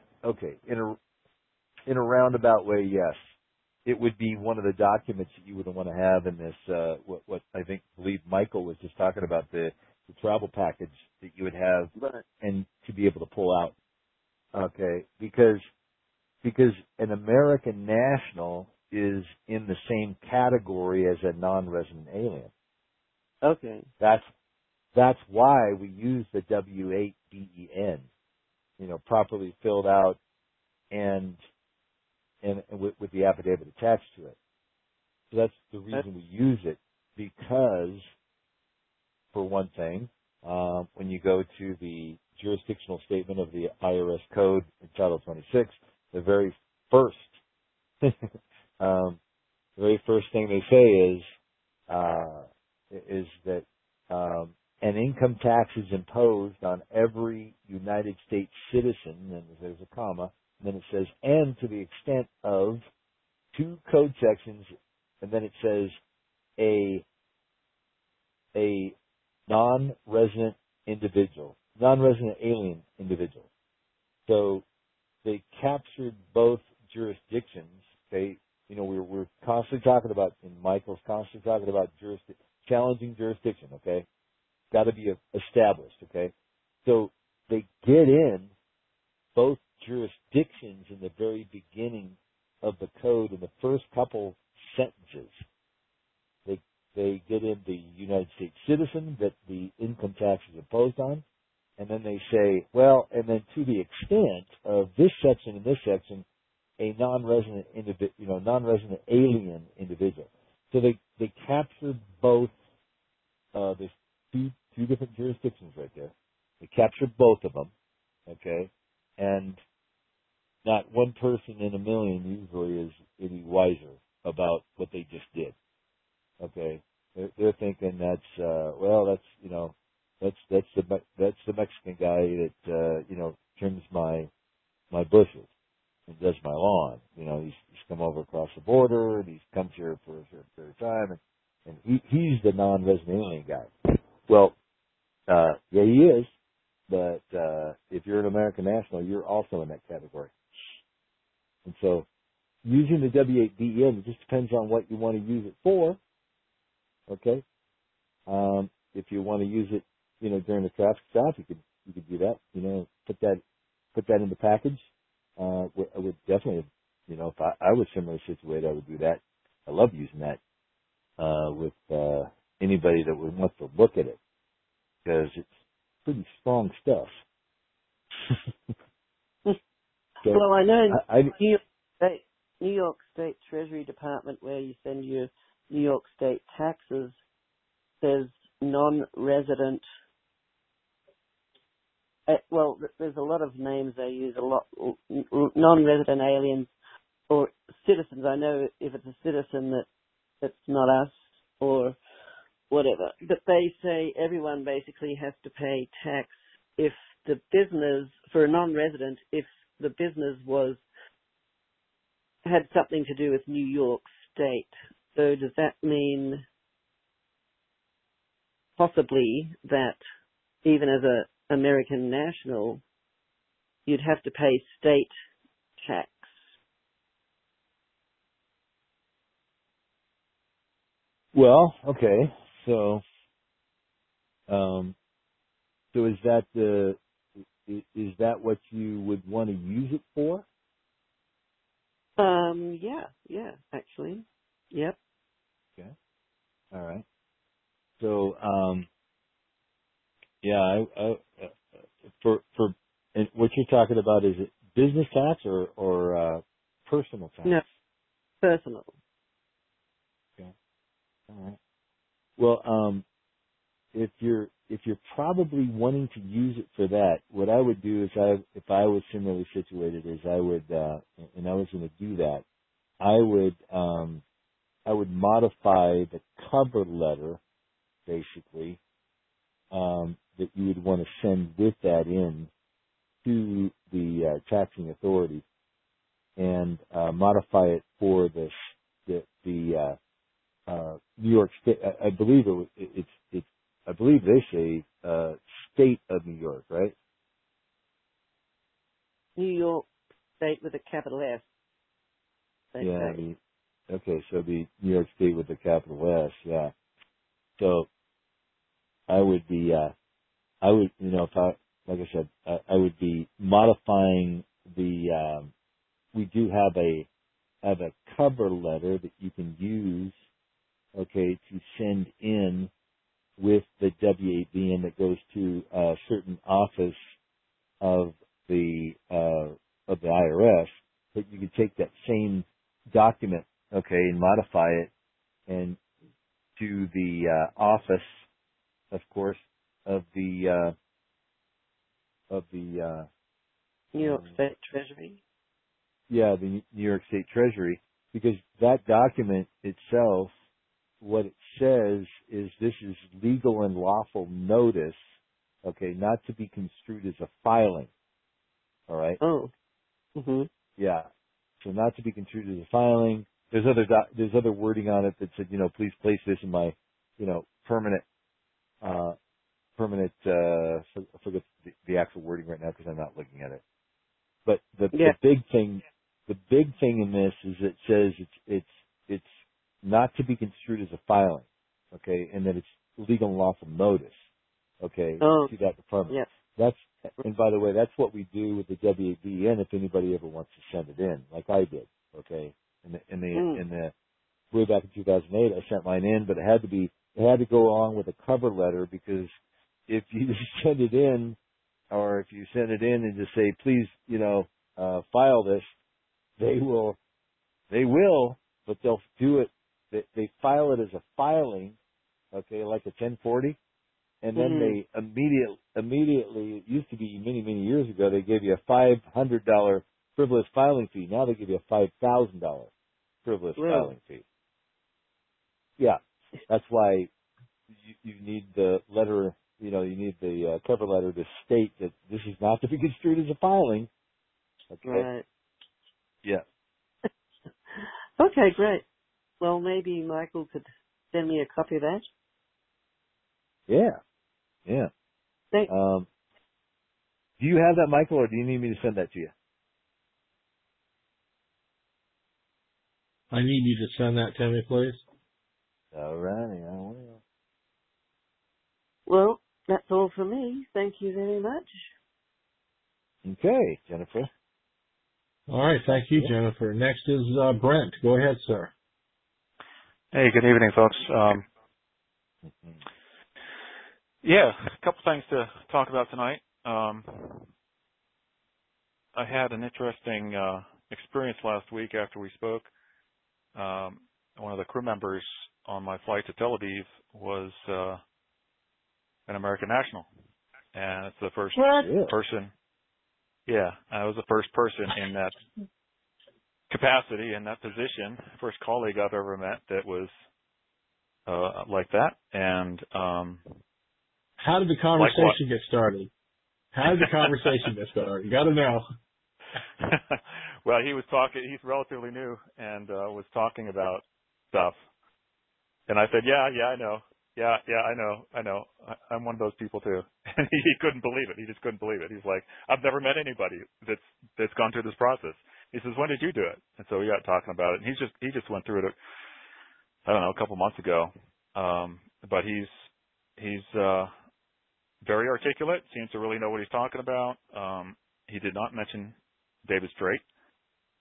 In a roundabout way, yes. It would be one of the documents that you would want to have in this. What I believe Michael was just talking about, the travel package that you would have, Right. and to be able to pull out. Okay, because an American national is in the same category as a non-resident alien. Okay. That's why we use the W-8-BEN, properly filled out and with the affidavit attached to it. So that's the reason we use it, because, for one thing, when you go to the jurisdictional statement of the IRS code in Title 26, the very first thing they say is that an income tax is imposed on every United States citizen, and there's a comma, and then it says, and to the extent of 2 code sections, and then it says a non-resident alien individual. So they captured both jurisdictions. We're constantly talking about, and Michael's constantly talking about challenging jurisdiction, okay? Got to be established, okay? So they get in both jurisdictions in the very beginning of the code in the first couple sentences. They get in the United States citizen that the income tax is imposed on, and then they say, well, and then to the extent of this section and this section, a non-resident alien individual. So they captured both. There's two different jurisdictions right there. They captured both of them, okay? And not one person in a million usually is any wiser about what they just did. Okay, they're thinking that's the Mexican guy that trims my bushes and does my lawn. He's come over across the border and he's come here for a certain period of time, and he's the non-resident alien guy. Well, yeah, he is, but if you're an American national, you're also in that category. And so, using the W-8-BEN, it just depends on what you want to use it for. Okay, if you want to use it, during the traffic stop, you could do that. Put that in the package. I would definitely, if I was similarly situated, I would do that. I love using that with anybody that would want to look at it, because it's pretty strong stuff. So, well, I know New York State Treasury Department, where you send your New York State taxes, says non-resident. Well, there's a lot of names they use. A lot non-resident aliens or citizens. I know if it's a citizen that's not us or whatever. But they say everyone basically has to pay tax if the business, for a non-resident, if the business had something to do with New York State. So does that mean possibly that even as an American national, you'd have to pay state tax? Well, okay. So is that what you would want to use it for? Yeah, actually. Yep. Okay. All right. So, yeah, for and what you're talking about, is it business tax or personal tax? No, personal. Okay. All right. Well, if you're probably wanting to use it for that, what I would do is if I was similarly situated, is I would and I was going to do that, I would modify the cover letter, basically, that you would want to send with that in to the taxing authority, and modify it for the New York State. I believe it's I believe they say state of New York, right? New York State with a capital S. Yeah. Okay, so the New York State with the capital S. Yeah. So I would be if I, like I said, I would be modifying the. We do have a cover letter that you can use, okay, to send in with the W-8B, and that goes to a certain office of the IRS. But you could take that same document, okay, and modify it, and to the office, of course, of the New York State Treasury. Yeah, the New York State Treasury, because that document itself, what it says is this is legal and lawful notice, okay, not to be construed as a filing. All right? Oh. Mhm. Yeah. So not to be construed as a filing. There's other wording on it that said, please place this in my, permanent, I forget the actual wording right now because I'm not looking at it. But the big thing in this is it says it's not to be construed as a filing, okay, and that it's legal and lawful notice, okay, to that department. Yes. And by the way, that's what we do with the WABN if anybody ever wants to send it in, like I did, okay. In the way back in 2008, I sent mine in, but it had to go along with a cover letter, because if you just send it in, or if you send it in and just say, please, file this, they will, but they'll do it. They file it as a filing, okay, like a 1040, and then they immediately, it used to be many, many years ago, they gave you a $500 frivolous filing fee. Now they give you a $5,000 frivolous filing fee. Yeah, that's why you need the letter, you need the cover letter to state that this is not to be construed as a filing. Okay. Right. Yeah. Okay, great. Well, maybe Michael could send me a copy of that. Yeah. Yeah. Thanks. Do you have that, Michael, or do you need me to send that to you? I need you to send that to me, please. All righty, I will. Well, that's all for me. Thank you very much. Okay, Jennifer. All right, thank you, Jennifer. Next is Brent. Go ahead, sir. Hey, good evening, folks. Yeah, a couple things to talk about tonight. I had an interesting experience last week after we spoke. One of the crew members on my flight to Tel Aviv was an American national, and it's the first person. Yeah, I was the first person in that capacity, in that position, first colleague I've ever met that was like that. And how did the conversation get started? How did the conversation get started? Got to know. Well, he was talking. He's relatively new, and was talking about stuff. And I said, "Yeah, I know. Yeah, I know. I'm one of those people too." And he couldn't believe it. He just couldn't believe it. He's like, "I've never met anybody that's gone through this process." He says, "When did you do it?" And so we got talking about it. And he just went through it. I don't know, a couple months ago. But he's very articulate. Seems to really know what he's talking about. He did not mention David Strait,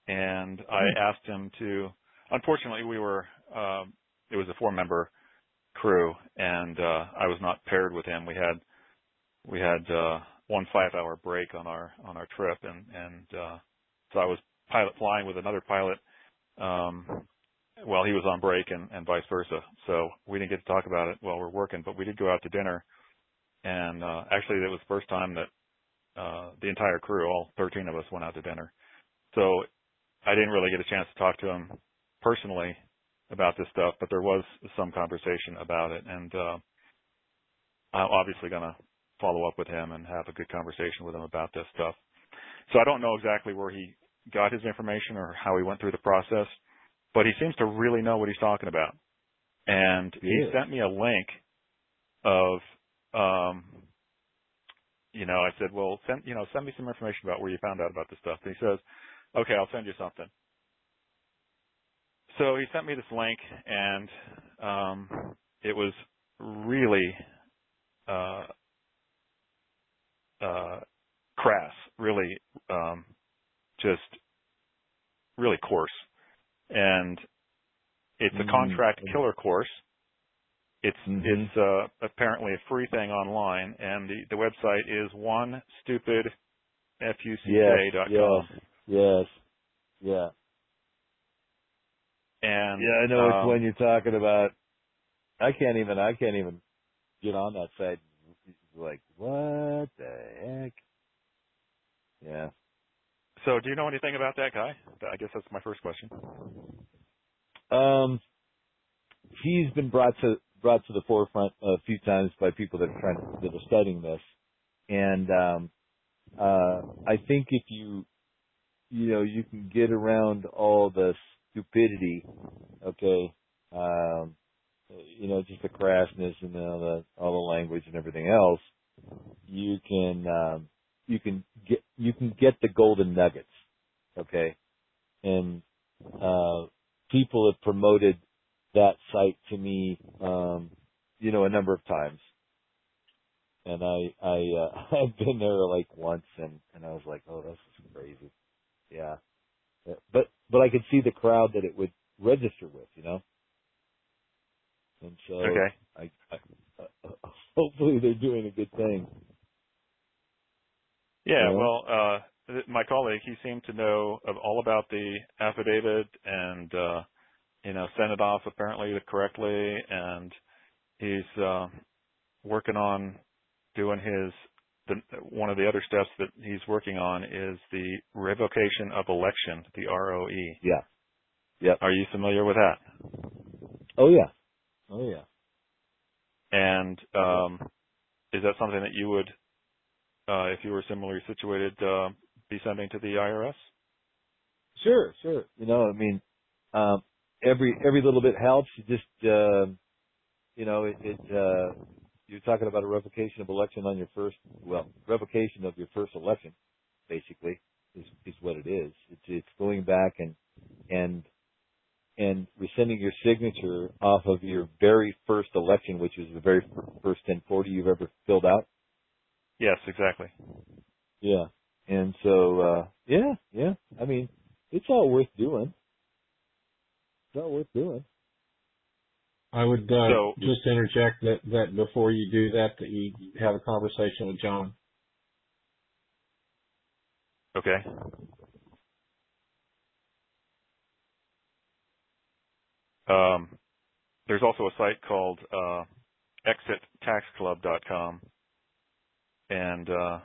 and I asked him to. Unfortunately, we were. It was a 4-member crew, and I was not paired with him. We had 1 5-hour break on our trip, and so I was flying with another pilot while he was on break, and vice versa. So we didn't get to talk about it while we're working, but we did go out to dinner, and actually it was the first time that the entire crew, all 13 of us, went out to dinner. So I didn't really get a chance to talk to him personally about this stuff, but there was some conversation about it, and I'm obviously going to follow up with him and have a good conversation with him about this stuff. So I don't know exactly where he got his information or how he went through the process, but he seems to really know what he's talking about. And he sent me a link of, I said, well, send me some information about where you found out about this stuff. And he says, okay, I'll send you something. So he sent me this link, and it was really crass, really just really coarse. And it's a contract killer course. It's apparently a free thing online, and the website is onestupidfuck.com. Yes. Yeah. And I know which one you're talking about. I can't even get on that site. It's like, what the heck? Yeah. So, do you know anything about that guy? I guess that's my first question. He's been brought to the forefront a few times by people that are studying this, and I think if you can get around all the stupidity, okay, just the crassness and all the language and everything else, you can get the golden nuggets, okay, and people have promoted that site to me, a number of times, and I've been there like once, and I was like, oh, this is crazy, yeah, but I could see the crowd that it would register with, and so okay. I hopefully they're doing a good thing. Yeah, well, my colleague, he seemed to know all about the affidavit and sent it off apparently correctly, and he's working on doing one of the other steps that he's working on is the revocation of election, the ROE. Yeah. Yep. Are you familiar with that? Oh yeah. And is that something that you would, if you were similarly situated, be sending to the IRS? Sure. Every little bit helps. You just, you're talking about a revocation of election on revocation of your first election, basically, is what it is. It's going back and rescinding your signature off of your very first election, which is the very first 1040 you've ever filled out. Yes, exactly. Yeah. And so, yeah. I mean, it's all worth doing. I would just interject that before you do that you have a conversation with John. Okay. There's also a site called exittaxclub.com, and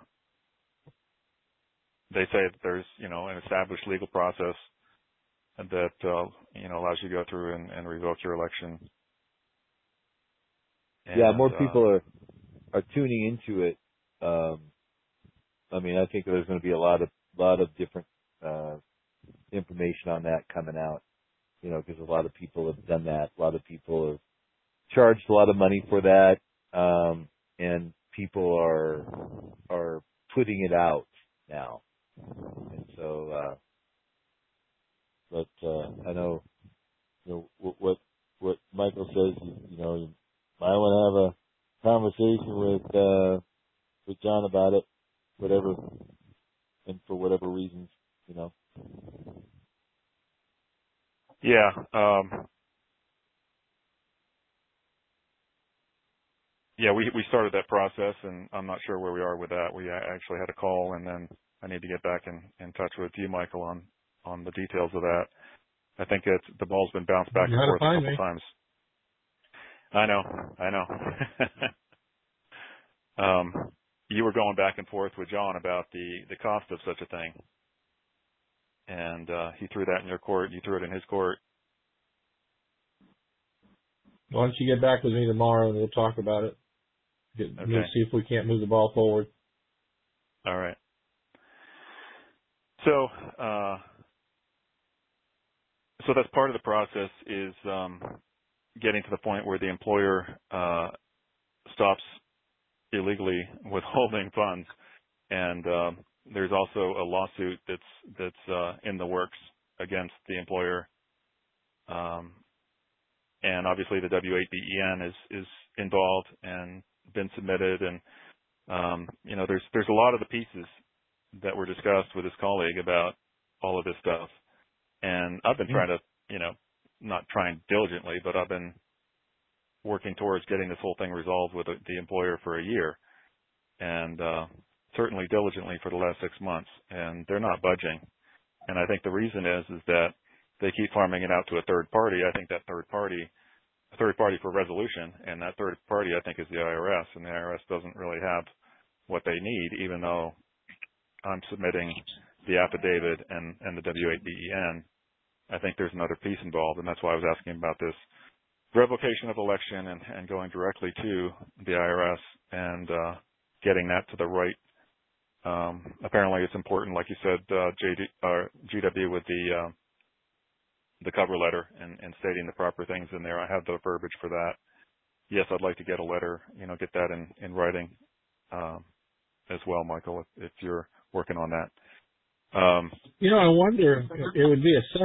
they say that there's an established legal process that allows you to go through and revoke your election. And, yeah, more people are tuning into it. I think there's going to be a lot of different information on that coming out. Because a lot of people have done that. A lot of people have charged a lot of money for that, and people are putting it out now. And so, but I know, what Michael says. You might want to have a conversation with John about it, whatever, and for whatever reasons, Yeah. yeah, we started that process, and I'm not sure where we are with that. We actually had a call, and then I need to get back in touch with you, Michael, on the details of that. I think the ball's been bounced back and forth a couple times. I know. You were going back and forth with John about the cost of such a thing, and he threw that in your court. You threw it in his court. Why don't you get back with me tomorrow and we'll talk about it. We'll see if we can't move the ball forward. All right. So that's part of the process is getting to the point where the employer stops illegally withholding funds, and there's also a lawsuit that's in the works against the employer, and obviously the W8BEN is involved and been submitted, and there's a lot of the pieces that were discussed with his colleague about all of this stuff, and I've been trying to, not trying diligently, but I've been working towards getting this whole thing resolved with the employer for a year, and certainly diligently for the last 6 months, and they're not budging. And I think the reason is that they keep farming it out to a third party. I think that third party for resolution, and that third party I think is the IRS, and the IRS doesn't really have what they need, even though I'm submitting the affidavit and the W8BEN. I think there's another piece involved, and that's why I was asking about this revocation of election and going directly to the IRS and getting that to the right. Apparently it's important, like you said, GW, with the cover letter and stating the proper things in there. I have the verbiage for that. Yes, I'd like to get a letter, get that in writing as well, Michael, if you're working on that. I wonder if it would be a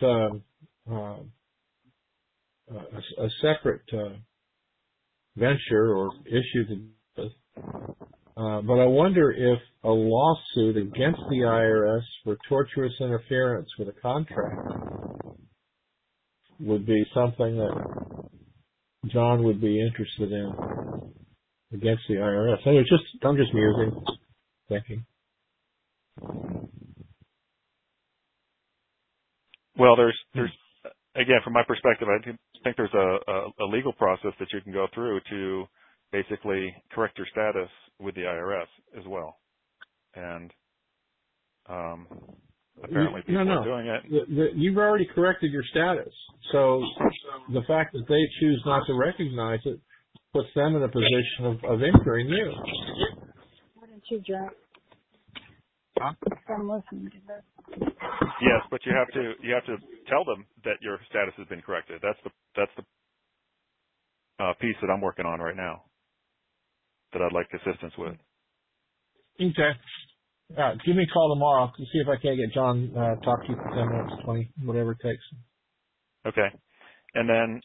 separate venture or issue, but I wonder if a lawsuit against the IRS for tortious interference with a contract would be something that John would be interested in against the IRS. I'm just musing, thinking. Well, there's again, from my perspective, I think there's a legal process that you can go through to basically correct your status with the IRS as well, and apparently people are doing it. You've already corrected your status, so the fact that they choose not to recognize it puts them in a position of injuring you. Why don't you drive? I'm listening to this. Yes, but you have to tell them that your status has been corrected. That's the piece that I'm working on right now that I'd like assistance with. Okay. Give me a call tomorrow to see if I can't get John talk to you for 10 minutes, 20, whatever it takes. Okay. And then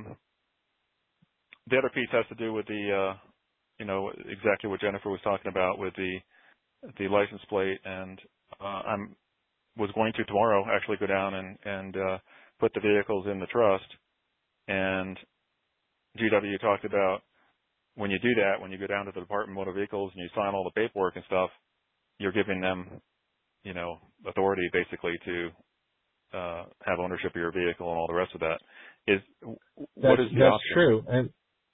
the other piece has to do with the exactly what Jennifer was talking about with the license plate, and was going to tomorrow actually go down and put the vehicles in the trust. And GW talked about when you do that, when you go down to the Department of Motor Vehicles and you sign all the paperwork and stuff, you're giving them, authority basically to have ownership of your vehicle and all the rest of that. What is the option? That's true. And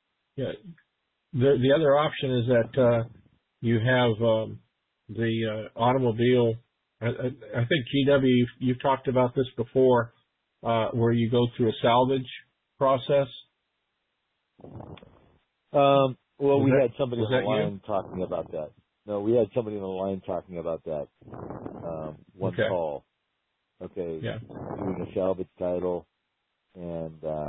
the other option is that you have the automobile. I think GW, you've talked about this before, where you go through a salvage process. Well, we had somebody on the line you? talking about that. No, we had somebody on the line talking about that. One call. Okay. Yeah. Doing a salvage title and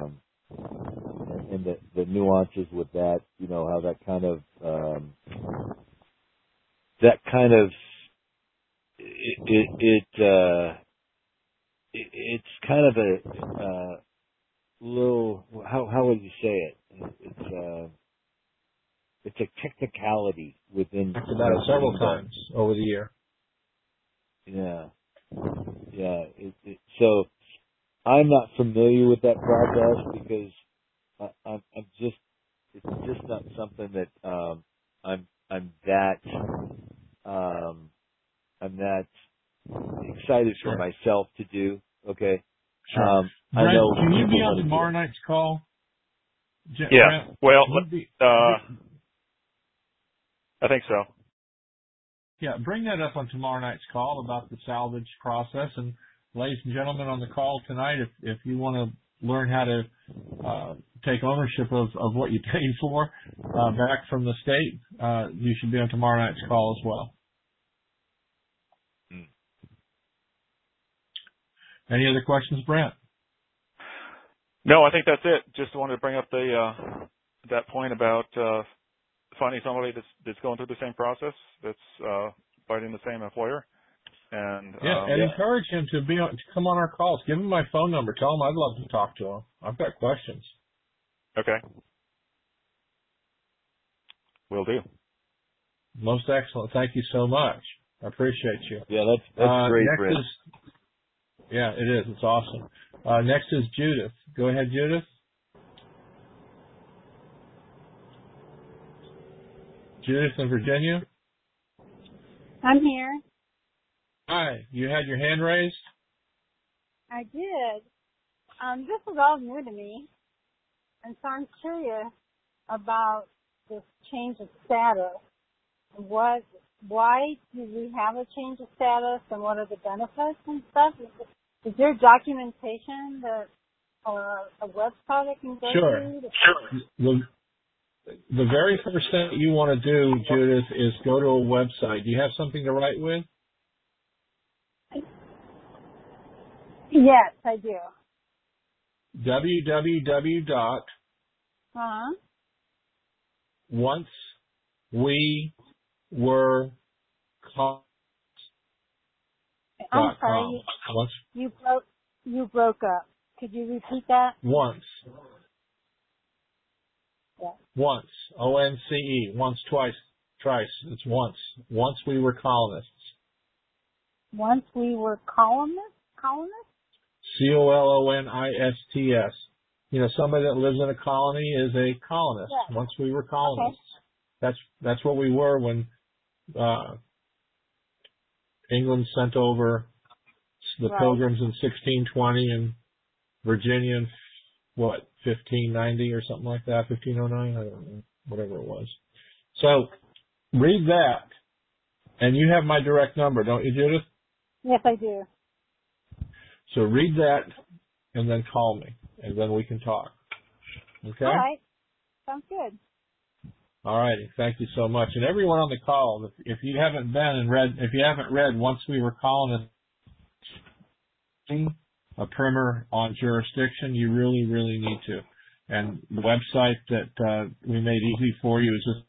the nuances with that, how that kind of it's kind of a little, how would you say it? It's a technicality within. Talked about it several times over the year. Yeah. So I'm not familiar with that process because I'm just it's just not something that I'm that excited for myself to do. Okay. Sure. Brent, I know. Can you be on tomorrow night's call? Yeah. Brent, well, I think so. Yeah, bring that up on tomorrow night's call about the salvage process. And ladies and gentlemen on the call tonight, if you want to learn how to take ownership of what you paid for back from the state, you should be on tomorrow night's call as well. Any other questions, Brent? No, I think that's it. Just wanted to bring up that point about finding somebody that's going through the same process, that's fighting the same employer, and encourage him to come on our calls. Give him my phone number. Tell him I'd love to talk to him. I've got questions. Okay, will do. Most excellent. Thank you so much. I appreciate you. Yeah, that's great, Brent. Yeah, it is. It's awesome. Next is Judith. Go ahead, Judith. Judith in Virginia. I'm here. Hi. You had your hand raised? I did. This is all new to me, and so I'm curious about this change of status. Why do we have a change of status, and what are the benefits and stuff? Is there documentation that or a website I can go to? Sure. The very first thing you want to do, Judith, is go to a website. Do you have something to write with? Yes, I do. www. Once we were I'm sorry. You broke up. Could you repeat that? Once. Yeah. Once. ONCE. Once, twice, thrice. It's once. Once we were colonists. Once we were colonists? COLONISTS. You know, somebody that lives in a colony is a colonist. Yeah. Once we were colonists. Okay. That's what we were when England sent over the Pilgrims in 1620 and Virginia in 1590 or something like that, 1509, I don't know, whatever it was. So read that, and you have my direct number, don't you, Judith? Yes, I do. So read that and then call me, and then we can talk. Okay? All right. Sounds good. All righty. Thank you so much. And everyone on the call, if you haven't read Once We Were Colonists, a primer on jurisdiction, you really, really need to. And the website that we made easy for you is just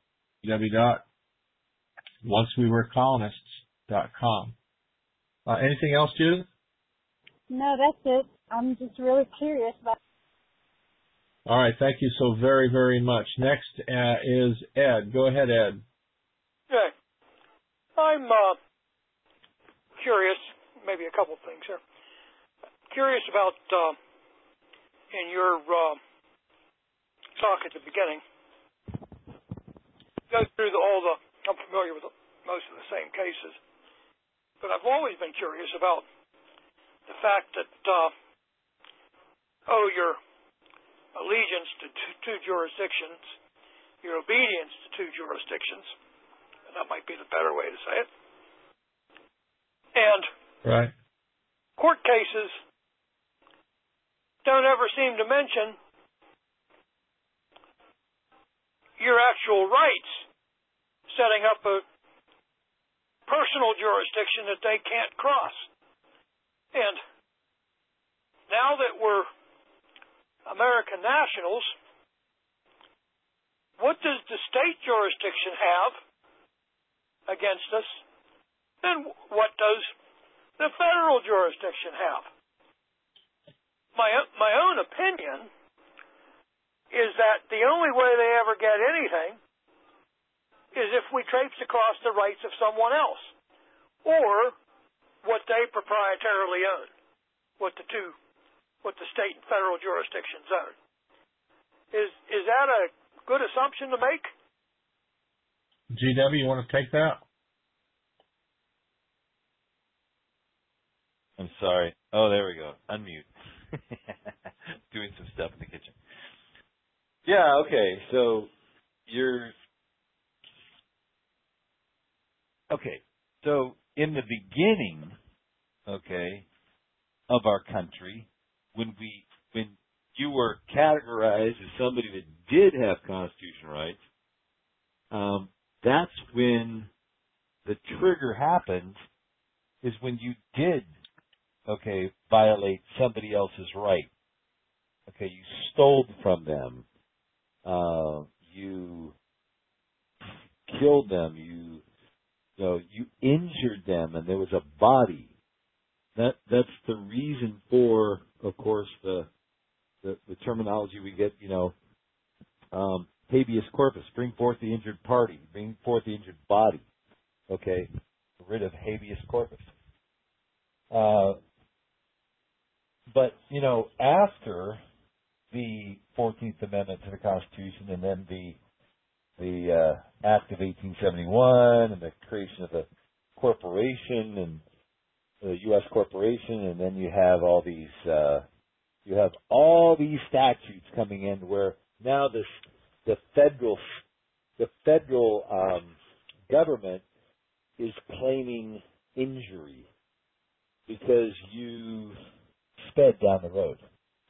www.oncewewerecolonists.com. Anything else, Judith? No, that's it. I'm just really curious about. All right. Thank you so very, very much. Next is Ed. Go ahead, Ed. Okay. I'm curious, maybe a couple things here. Curious about, in your talk at the beginning, go through I'm familiar with most of the same cases, but I've always been curious about the fact that, your allegiance to two jurisdictions, your obedience to two jurisdictions, and that might be the better way to say it, and court cases don't ever seem to mention your actual rights, setting up a personal jurisdiction that they can't cross. And now that we're American nationals, what does the state jurisdiction have against us, and what does the federal jurisdiction have? My own opinion is that the only way they ever get anything is if we traipse across the rights of someone else, or what they proprietarily own, what the state and federal jurisdictions own. Is that a good assumption to make? GW, you want to take that? I'm sorry. Oh, there we go. Unmute. Doing some stuff in the kitchen. Yeah, okay. So So in the beginning, of our country, when you were categorized as somebody that did have constitutional rights, that's when the trigger happened, is when you did, violate somebody else's right. You stole from them. You killed them. You injured them, and there was a body. That's the reason for, of course, the terminology we get. Habeas corpus, bring forth the injured party, bring forth the injured body. Get rid of habeas corpus. But after the 14th Amendment to the Constitution, and then the Act of 1871, and the creation of the corporation and the U.S. corporation, and then you have all these statutes coming in where now the federal government is claiming injury because you sped down the road.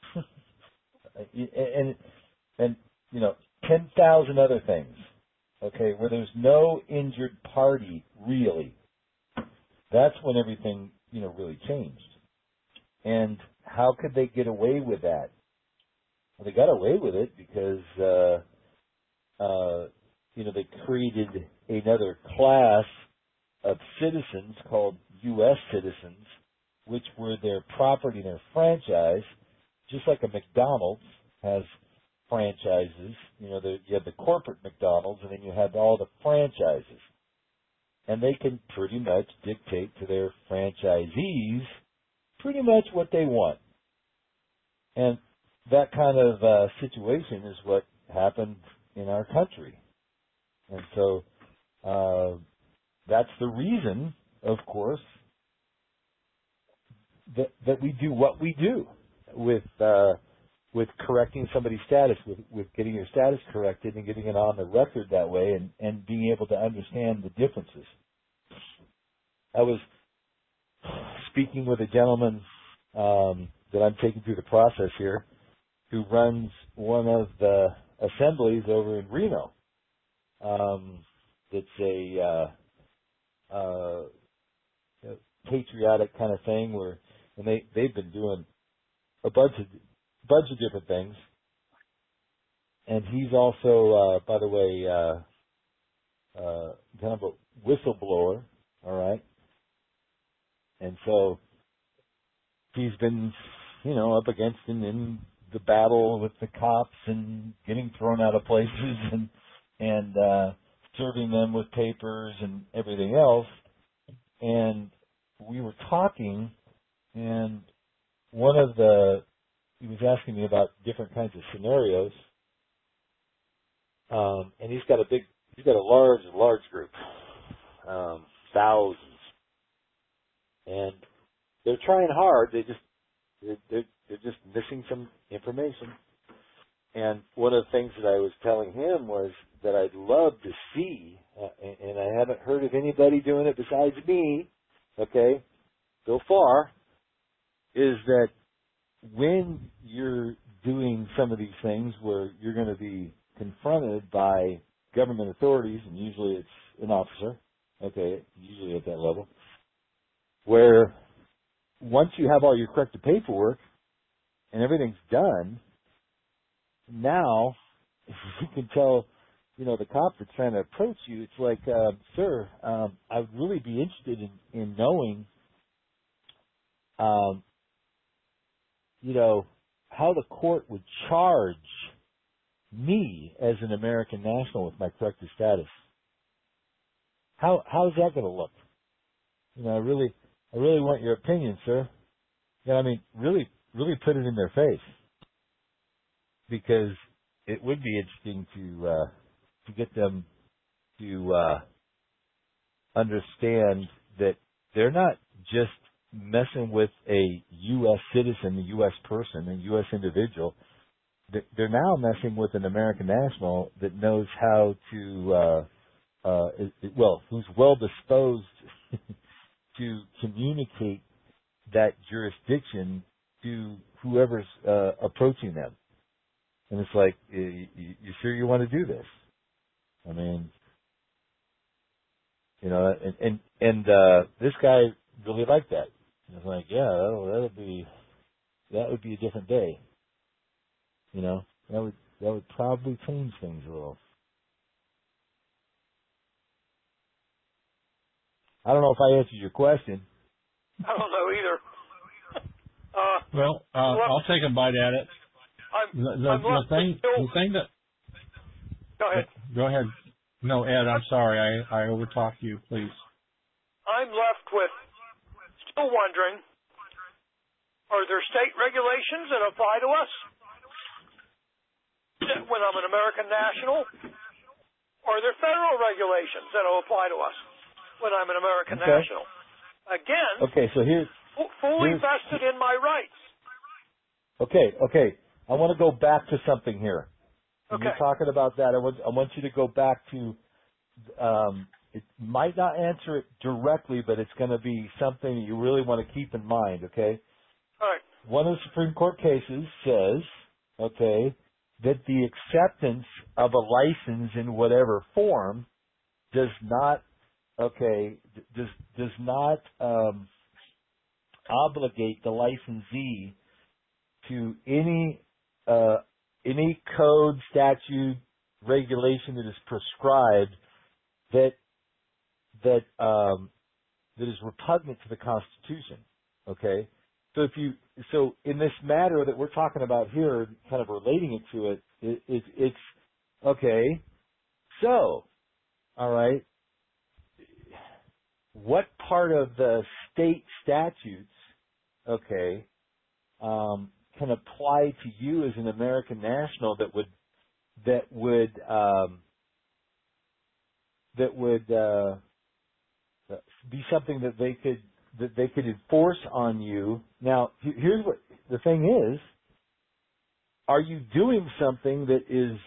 and 10,000 other things, where there's no injured party, really. That's when everything, really changed. And how could they get away with that? Well, they got away with it because, they created another class of citizens called U.S. citizens, which were their property and their franchise, just like a McDonald's has franchises. You have the corporate McDonald's, and then you have all the franchises. And they can pretty much dictate to their franchisees pretty much what they want. And that kind of situation is what happened in our country. And so that's the reason, of course, that we do what we do with correcting somebody's status, with getting your status corrected and getting it on the record that way, and being able to understand the differences. I was speaking with a gentleman that I'm taking through the process here, who runs one of the assemblies over in Reno. It's a patriotic kind of thing and they've been doing a bunch of different things. And he's also, by the way, kind of a whistleblower, all right? And so he's been, up against in the battle with the cops and getting thrown out of places and serving them with papers and everything else. And we were talking, and he was asking me about different kinds of scenarios. And he's got a large group, thousands. And they're trying hard. They're just missing some information. And one of the things that I was telling him was that I'd love to see, and I haven't heard of anybody doing it besides me, so far, is that when you're doing some of these things where you're going to be confronted by government authorities, and usually it's an officer, usually at that level, where once you have all your corrected paperwork and everything's done, now you can tell, the cop that's trying to approach you, it's like, sir, I would really be interested in knowing, how the court would charge me as an American national with my corrected status. How's that going to look? I really want your opinion, sir. Really put it in their face. Because it would be interesting to get them to understand that they're not just messing with a U.S. citizen, a U.S. person, a U.S. individual. They're now messing with an American national that knows how to, who's well disposed to communicate that jurisdiction to whoever's approaching them. And it's like, you sure you want to do this? I mean, you know, and this guy really liked that. It's like, yeah, that would be a different day. You know, that would probably change things a little. I don't know if I answered your question. I don't know either. I'll take a bite at it. The thing that. Go ahead. Go ahead. No, Ed, I'm sorry. I overtalked you. Please. I'm left with still wondering, are there state regulations that apply to us when I'm an American national? Or are there federal regulations that will apply to us when I'm an American national? Again, so here's fully vested in my rights. Okay. I want to go back to something here. When you're talking about that, I want you to go back to, it might not answer it directly, but it's going to be something that you really want to keep in mind, okay? All right. One of the Supreme Court cases says, that the acceptance of a license in whatever form does not obligate the licensee to any code, statute, regulation that is prescribed that is repugnant to the Constitution. Okay, so in this matter that we're talking about here, kind of relating it to it, it's okay. So, all right, what part of the state statutes, can apply to you as an American national that would be something that they could enforce on you. Now, here's what the thing is: are you doing something that is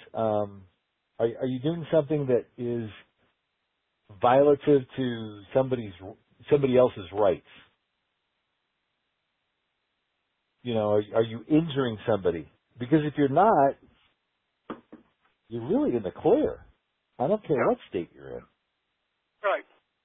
violative to somebody else's rights? You know, are you injuring somebody? Because if you're not, you're really in the clear. I don't care what state you're in. Right.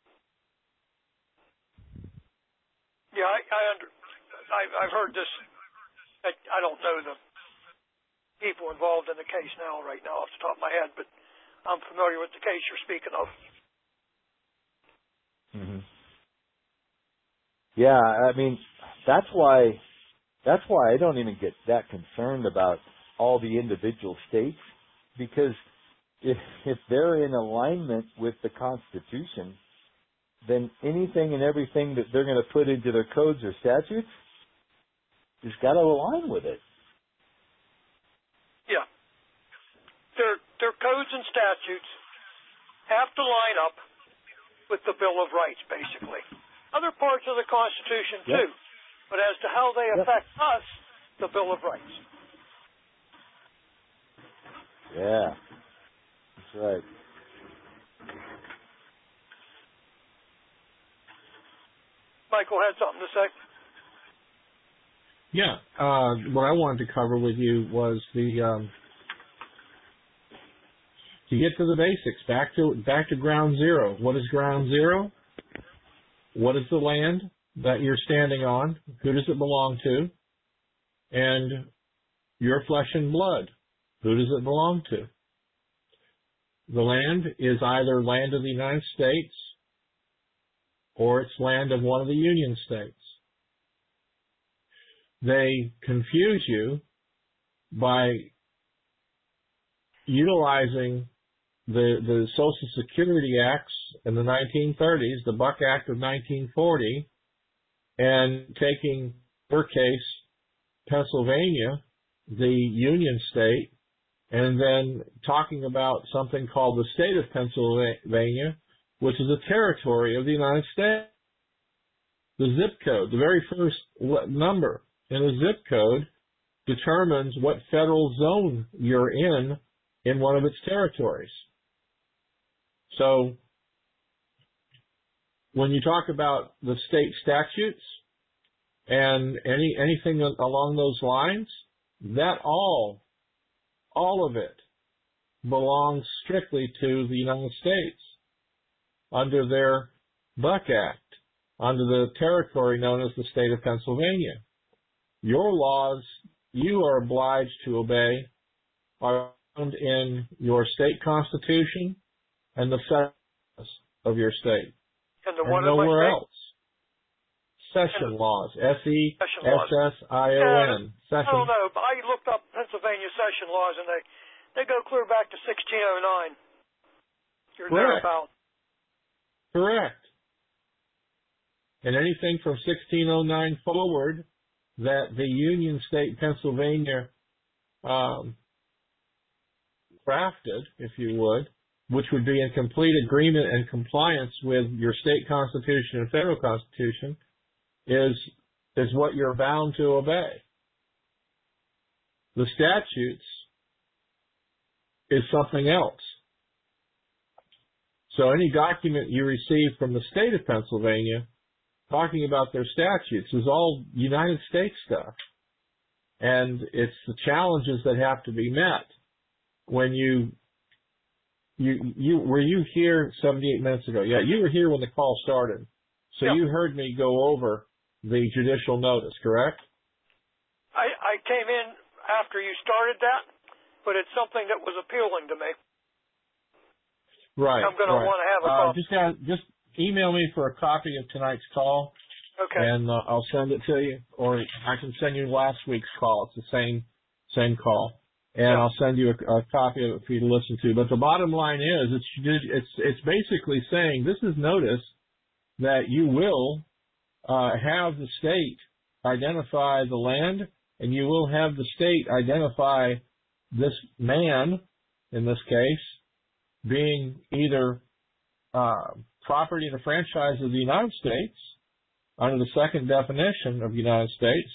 Yeah, I've heard this. I don't know the people involved in the case right now off the top of my head, but I'm familiar with the case you're speaking of. Mm-hmm. Yeah, I mean, that's why I don't even get that concerned about all the individual states, because if they're in alignment with the Constitution, then anything and everything that they're going to put into their codes or statutes has got to align with it. Yeah. Their codes and statutes have to line up with the Bill of Rights, basically. Other parts of the Constitution, too. But as to how they affect us, the Bill of Rights. Yeah. That's right. Michael had something to say. Yeah. What I wanted to cover with you was to get to the basics, back to ground zero. What is ground zero? What is the land that you're standing on? Who does it belong to? And your flesh and blood. Who does it belong to? The land is either land of the United States or it's land of one of the Union states. They confuse you by utilizing the Social Security Acts in the 1930s, the Buck Act of 1940, and taking, per case, Pennsylvania, the Union state, and then talking about something called the state of Pennsylvania, which is a territory of the United States. The zip code, the very first number in a zip code, determines what federal zone you're in one of its territories. So when you talk about the state statutes and anything along those lines, that all of it belongs strictly to the United States under their Buck Act, under the territory known as the state of Pennsylvania. Your laws you are obliged to obey are found in your state constitution and the federal laws of your state. And nowhere else. Session laws. S-E-S-S-I-O-N. Session. I don't know, but I looked up Pennsylvania session laws, and they go clear back to 1609. You're thereabout. Correct. And anything from 1609 forward that the Union State Pennsylvania crafted, if you would, which would be in complete agreement and compliance with your state constitution and federal constitution, is what you're bound to obey. The statutes is something else. So any document you receive from the state of Pennsylvania talking about their statutes is all United States stuff. And it's the challenges that have to be met. When you were you here 78 minutes ago? Yeah, you were here when the call started. So you heard me go over the judicial notice, correct? I came in after you started that, but it's something that was appealing to me. Right. I'm going to want to have a call. Just email me for a copy of tonight's call. Okay. And I'll send it to you, or I can send you last week's call. It's the same call, and I'll send you a copy of it for you to listen to. But the bottom line is, it's basically saying this is notice that you will have the state identify the land, and you will have the state identify this man, in this case, being either property in the franchise of the United States, under the second definition of the United States,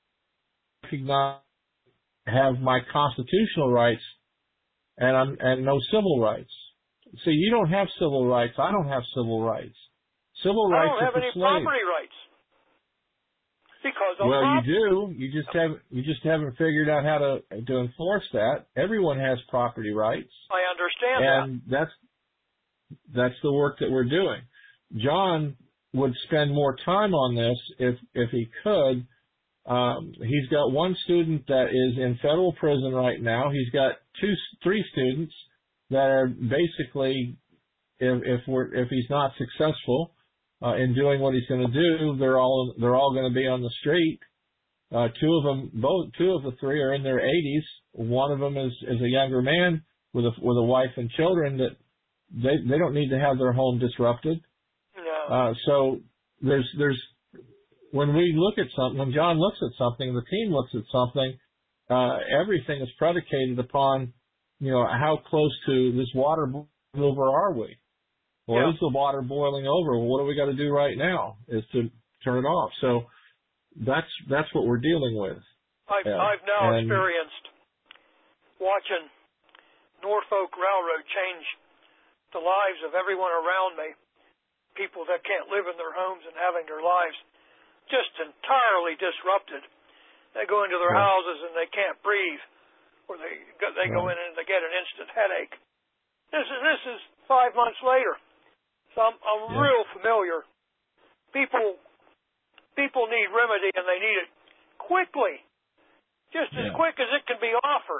have my constitutional rights and no civil rights. See, you don't have civil rights. I don't have civil rights. Civil rights I don't have any property rights. Because you do. You just haven't figured out how to enforce that. Everyone has property rights. I understand that. And that's the work that we're doing. John would spend more time on this if he could. He's got one student that is in federal prison right now. He's got three students that are basically, if he's not successful in doing what he's going to do, they're all going to be on the street. Two of the three are in their 80s. One of them is a younger man with a wife and children that they don't need to have their home disrupted. So there's when we look at something, when John looks at something, the team looks at something, everything is predicated upon, how close to this water boiling over are we? Or is the water boiling over? Well, what do we got to do right now is to turn it off. So that's what we're dealing with. I've now experienced watching Norfolk Railroad change the lives of everyone around me. People that can't live in their homes and having their lives just entirely disrupted. They go into their houses and they can't breathe, or they go in and they get an instant headache. This is 5 months later, so I'm real familiar. People need remedy, and they need it quickly, just as quick as it can be offered.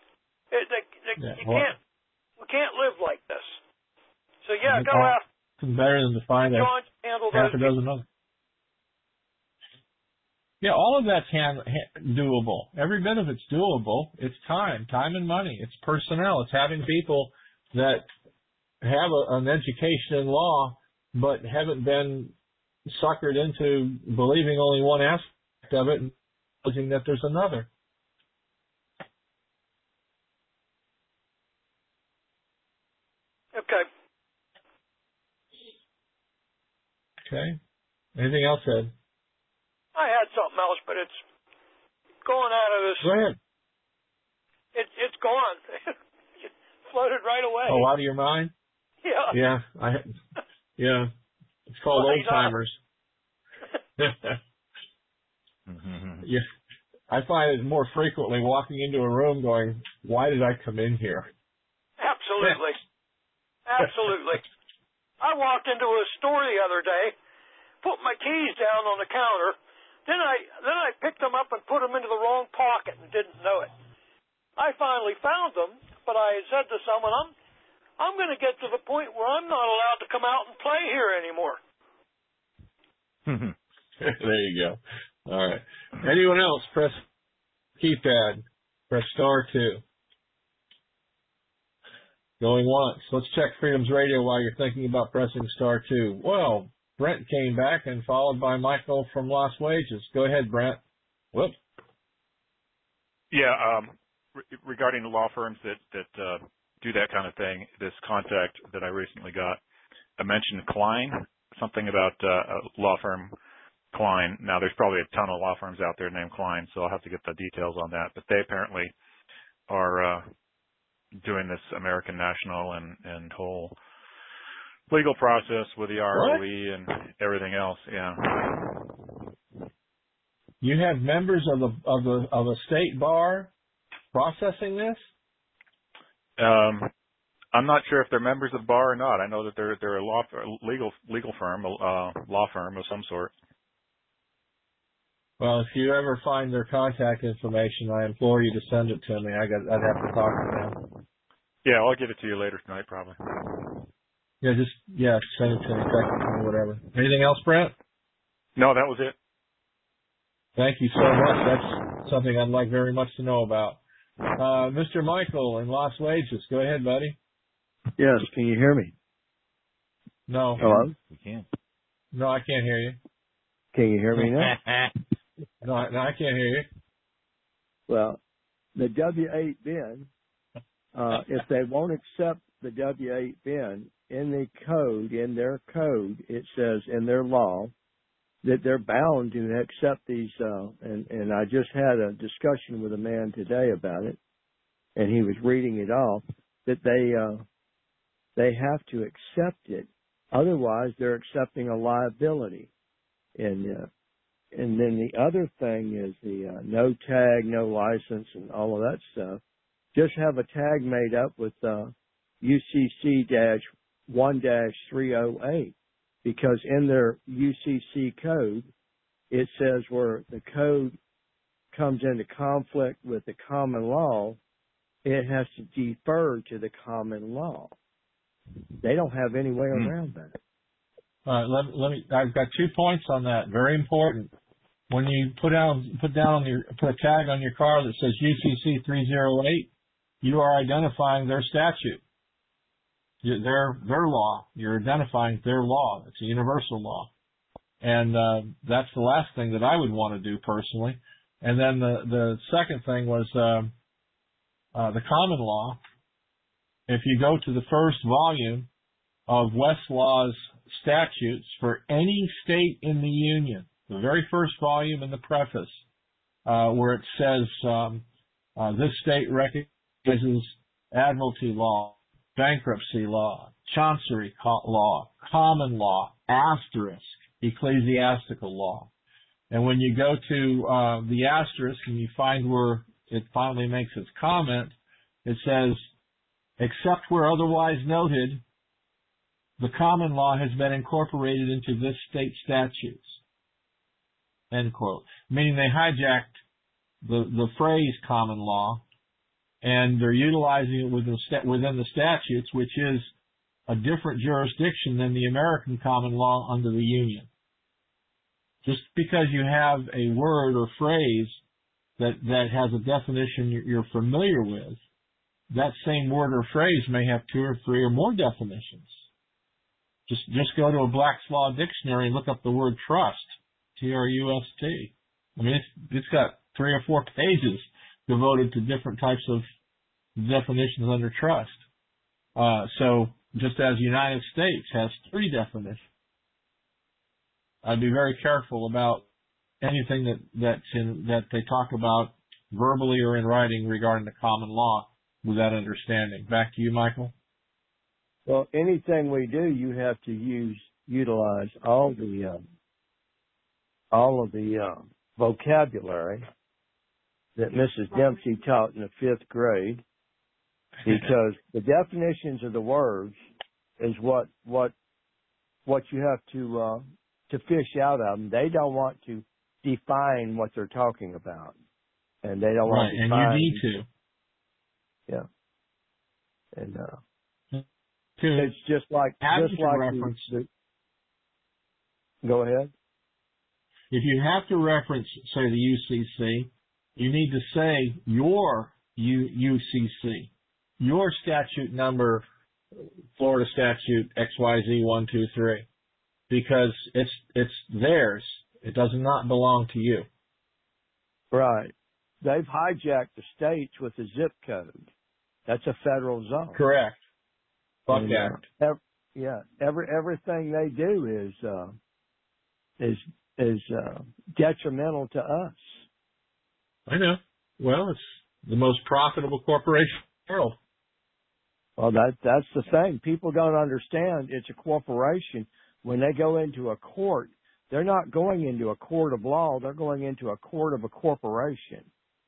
We can't live like this. So go after. Better than to find half a dozen others. Yeah, all of that's doable. Every bit of it's doable. It's time and money. It's personnel. It's having people that have an education in law but haven't been suckered into believing only one aspect of it and realizing that there's another. Okay. Anything else, Ed? I had something else, but it's going out of this. Go ahead. It's gone. It floated right away. Oh, out of your mind? Yeah. Yeah. Yeah. It's called old timers. Yeah. I find it more frequently walking into a room going, why did I come in here? Absolutely. Absolutely. I walked into a store the other day, put my keys down on the counter, then I picked them up and put them into the wrong pocket and didn't know it. I finally found them, but I had said to someone, I'm going to get to the point where I'm not allowed to come out and play here anymore. There you go. All right. Anyone else? Press keypad. Press *2. Going once. Let's check Freedom's Radio while you're thinking about pressing *2. Well, Brent came back and followed by Michael from Las Wages. Go ahead, Brent. Whoops. Yeah, regarding the law firms that do that kind of thing, this contact that I recently got, I mentioned Klein, something about a law firm, Klein. Now, there's probably a ton of law firms out there named Klein, so I'll have to get the details on that. But they apparently are doing this American National and whole legal process with the ROE and everything else. Yeah. You have members of a state bar processing this? I'm not sure if they're members of the bar or not. I know that they're a legal firm, law firm of some sort. Well, if you ever find their contact information, I implore you to send it to me. I'd have to talk to them. Yeah, I'll give it to you later tonight, probably. Yeah, send it to me, text it to me, whatever. Anything else, Brent? No, that was it. Thank you so much. That's something I'd like very much to know about. Mr. Michael in Las Wages, go ahead, buddy. Yes, can you hear me? No. Hello? We can. No, I can't hear you. Can you hear me now? No, I can't hear you. Well, the W-8 bin, if they won't accept the W-8 bin, in their code, it says in their law that they're bound to accept these, and I just had a discussion with a man today about it, and he was reading it off, that they have to accept it. Otherwise, they're accepting a liability. And then the other thing is the no tag, no license, and all of that stuff. Just have a tag made up with UCC-1-308, because in their UCC code, it says where the code comes into conflict with the common law, it has to defer to the common law. They don't have any way around that. I've got 2 points on that. Very important. When you put a tag on your car that says UCC 308, you are identifying their statute, their law. You're identifying their law. It's a universal law, and that's the last thing that I would want to do personally. And then the second thing was the common law. If you go to the first volume of Westlaw's statutes for any state in the Union, the very first volume in the preface, where it says this state recognizes admiralty law, bankruptcy law, chancery law, common law, asterisk, ecclesiastical law. And when you go to the asterisk and you find where it finally makes its comment, it says, except where otherwise noted, the common law has been incorporated into this state statutes. End quote. Meaning they hijacked the phrase common law, and they're utilizing it within the statutes, which is a different jurisdiction than the American common law under the Union. Just because you have a word or phrase that has a definition you're familiar with, that same word or phrase may have 2 or 3 or more definitions. Just go to a Black's Law dictionary and look up the word trust, T-R-U-S-T. I mean, it's got 3 or 4 pages devoted to different types of definitions under trust. So just as the United States has 3 definitions. I'd be very careful about anything that they talk about verbally or in writing regarding the common law with that understanding. Back to you, Michael. Well, anything we do, you have to utilize all of the vocabulary that Mrs. Dempsey taught in the 5th grade, because the definitions of the words is what you have to fish out of them. They don't want to define what they're talking about, and they don't want to define. And you need to. Yeah. And it's just like reference. Go ahead. If you have to reference, say, the UCC, you need to say your UCC, your statute number, Florida statute XYZ 123, because it's theirs. It does not belong to you. Right. They've hijacked the states with the zip code. That's a federal zone. Correct. Fuck Act. Everything they do is detrimental to us. I know. Well, it's the most profitable corporation in the world. Well, that's the thing. People don't understand it's a corporation. When they go into a court, they're not going into a court of law. They're going into a court of a corporation.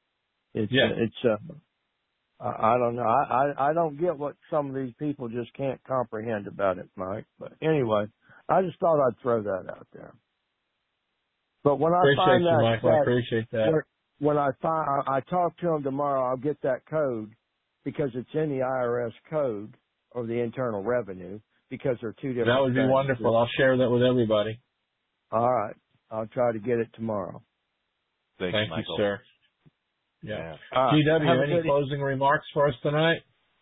I don't know. I don't get what some of these people just can't comprehend about it, Mike. But anyway, I just thought I'd throw that out there. But when I find that, Michael, I appreciate that. When I talk to them tomorrow, I'll get that code because it's in the IRS code or the Internal Revenue, because they're two different. That would be wonderful. I'll share that with everybody. All right. I'll try to get it tomorrow. Thank you, Michael. sir. Yeah. GW, any closing remarks for us tonight?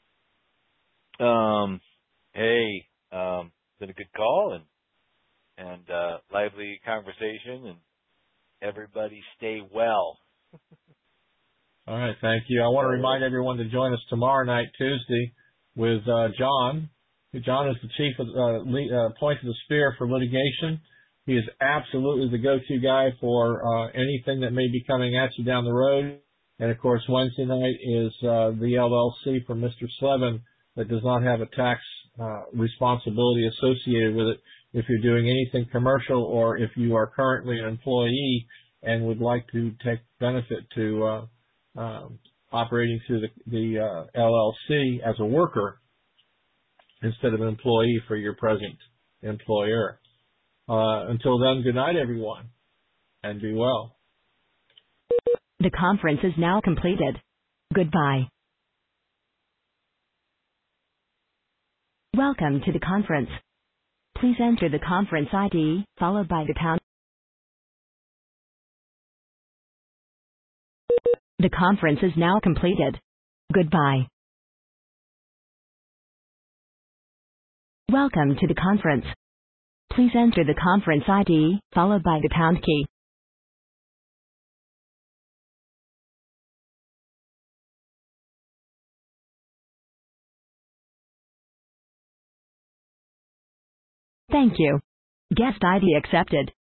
Hey, been a good call and lively conversation, and everybody stay well. All right, thank you. I want to remind everyone to join us tomorrow night, Tuesday, with John. John is the chief of point of the spear for litigation. He is absolutely the go-to guy for anything that may be coming at you down the road. And, of course, Wednesday night is the LLC for Mr. Slevin that does not have a tax responsibility associated with it if you're doing anything commercial or if you are currently an employee and would like to take benefit to operating through the LLC as a worker instead of an employee for your present employer. Until then, good night, everyone, and be well. The conference is now completed. Goodbye. Welcome to the conference. Please enter the conference ID, followed by the pound. The conference is now completed. Goodbye. Welcome to the conference. Please enter the conference ID, followed by the pound key. Thank you. Guest ID accepted.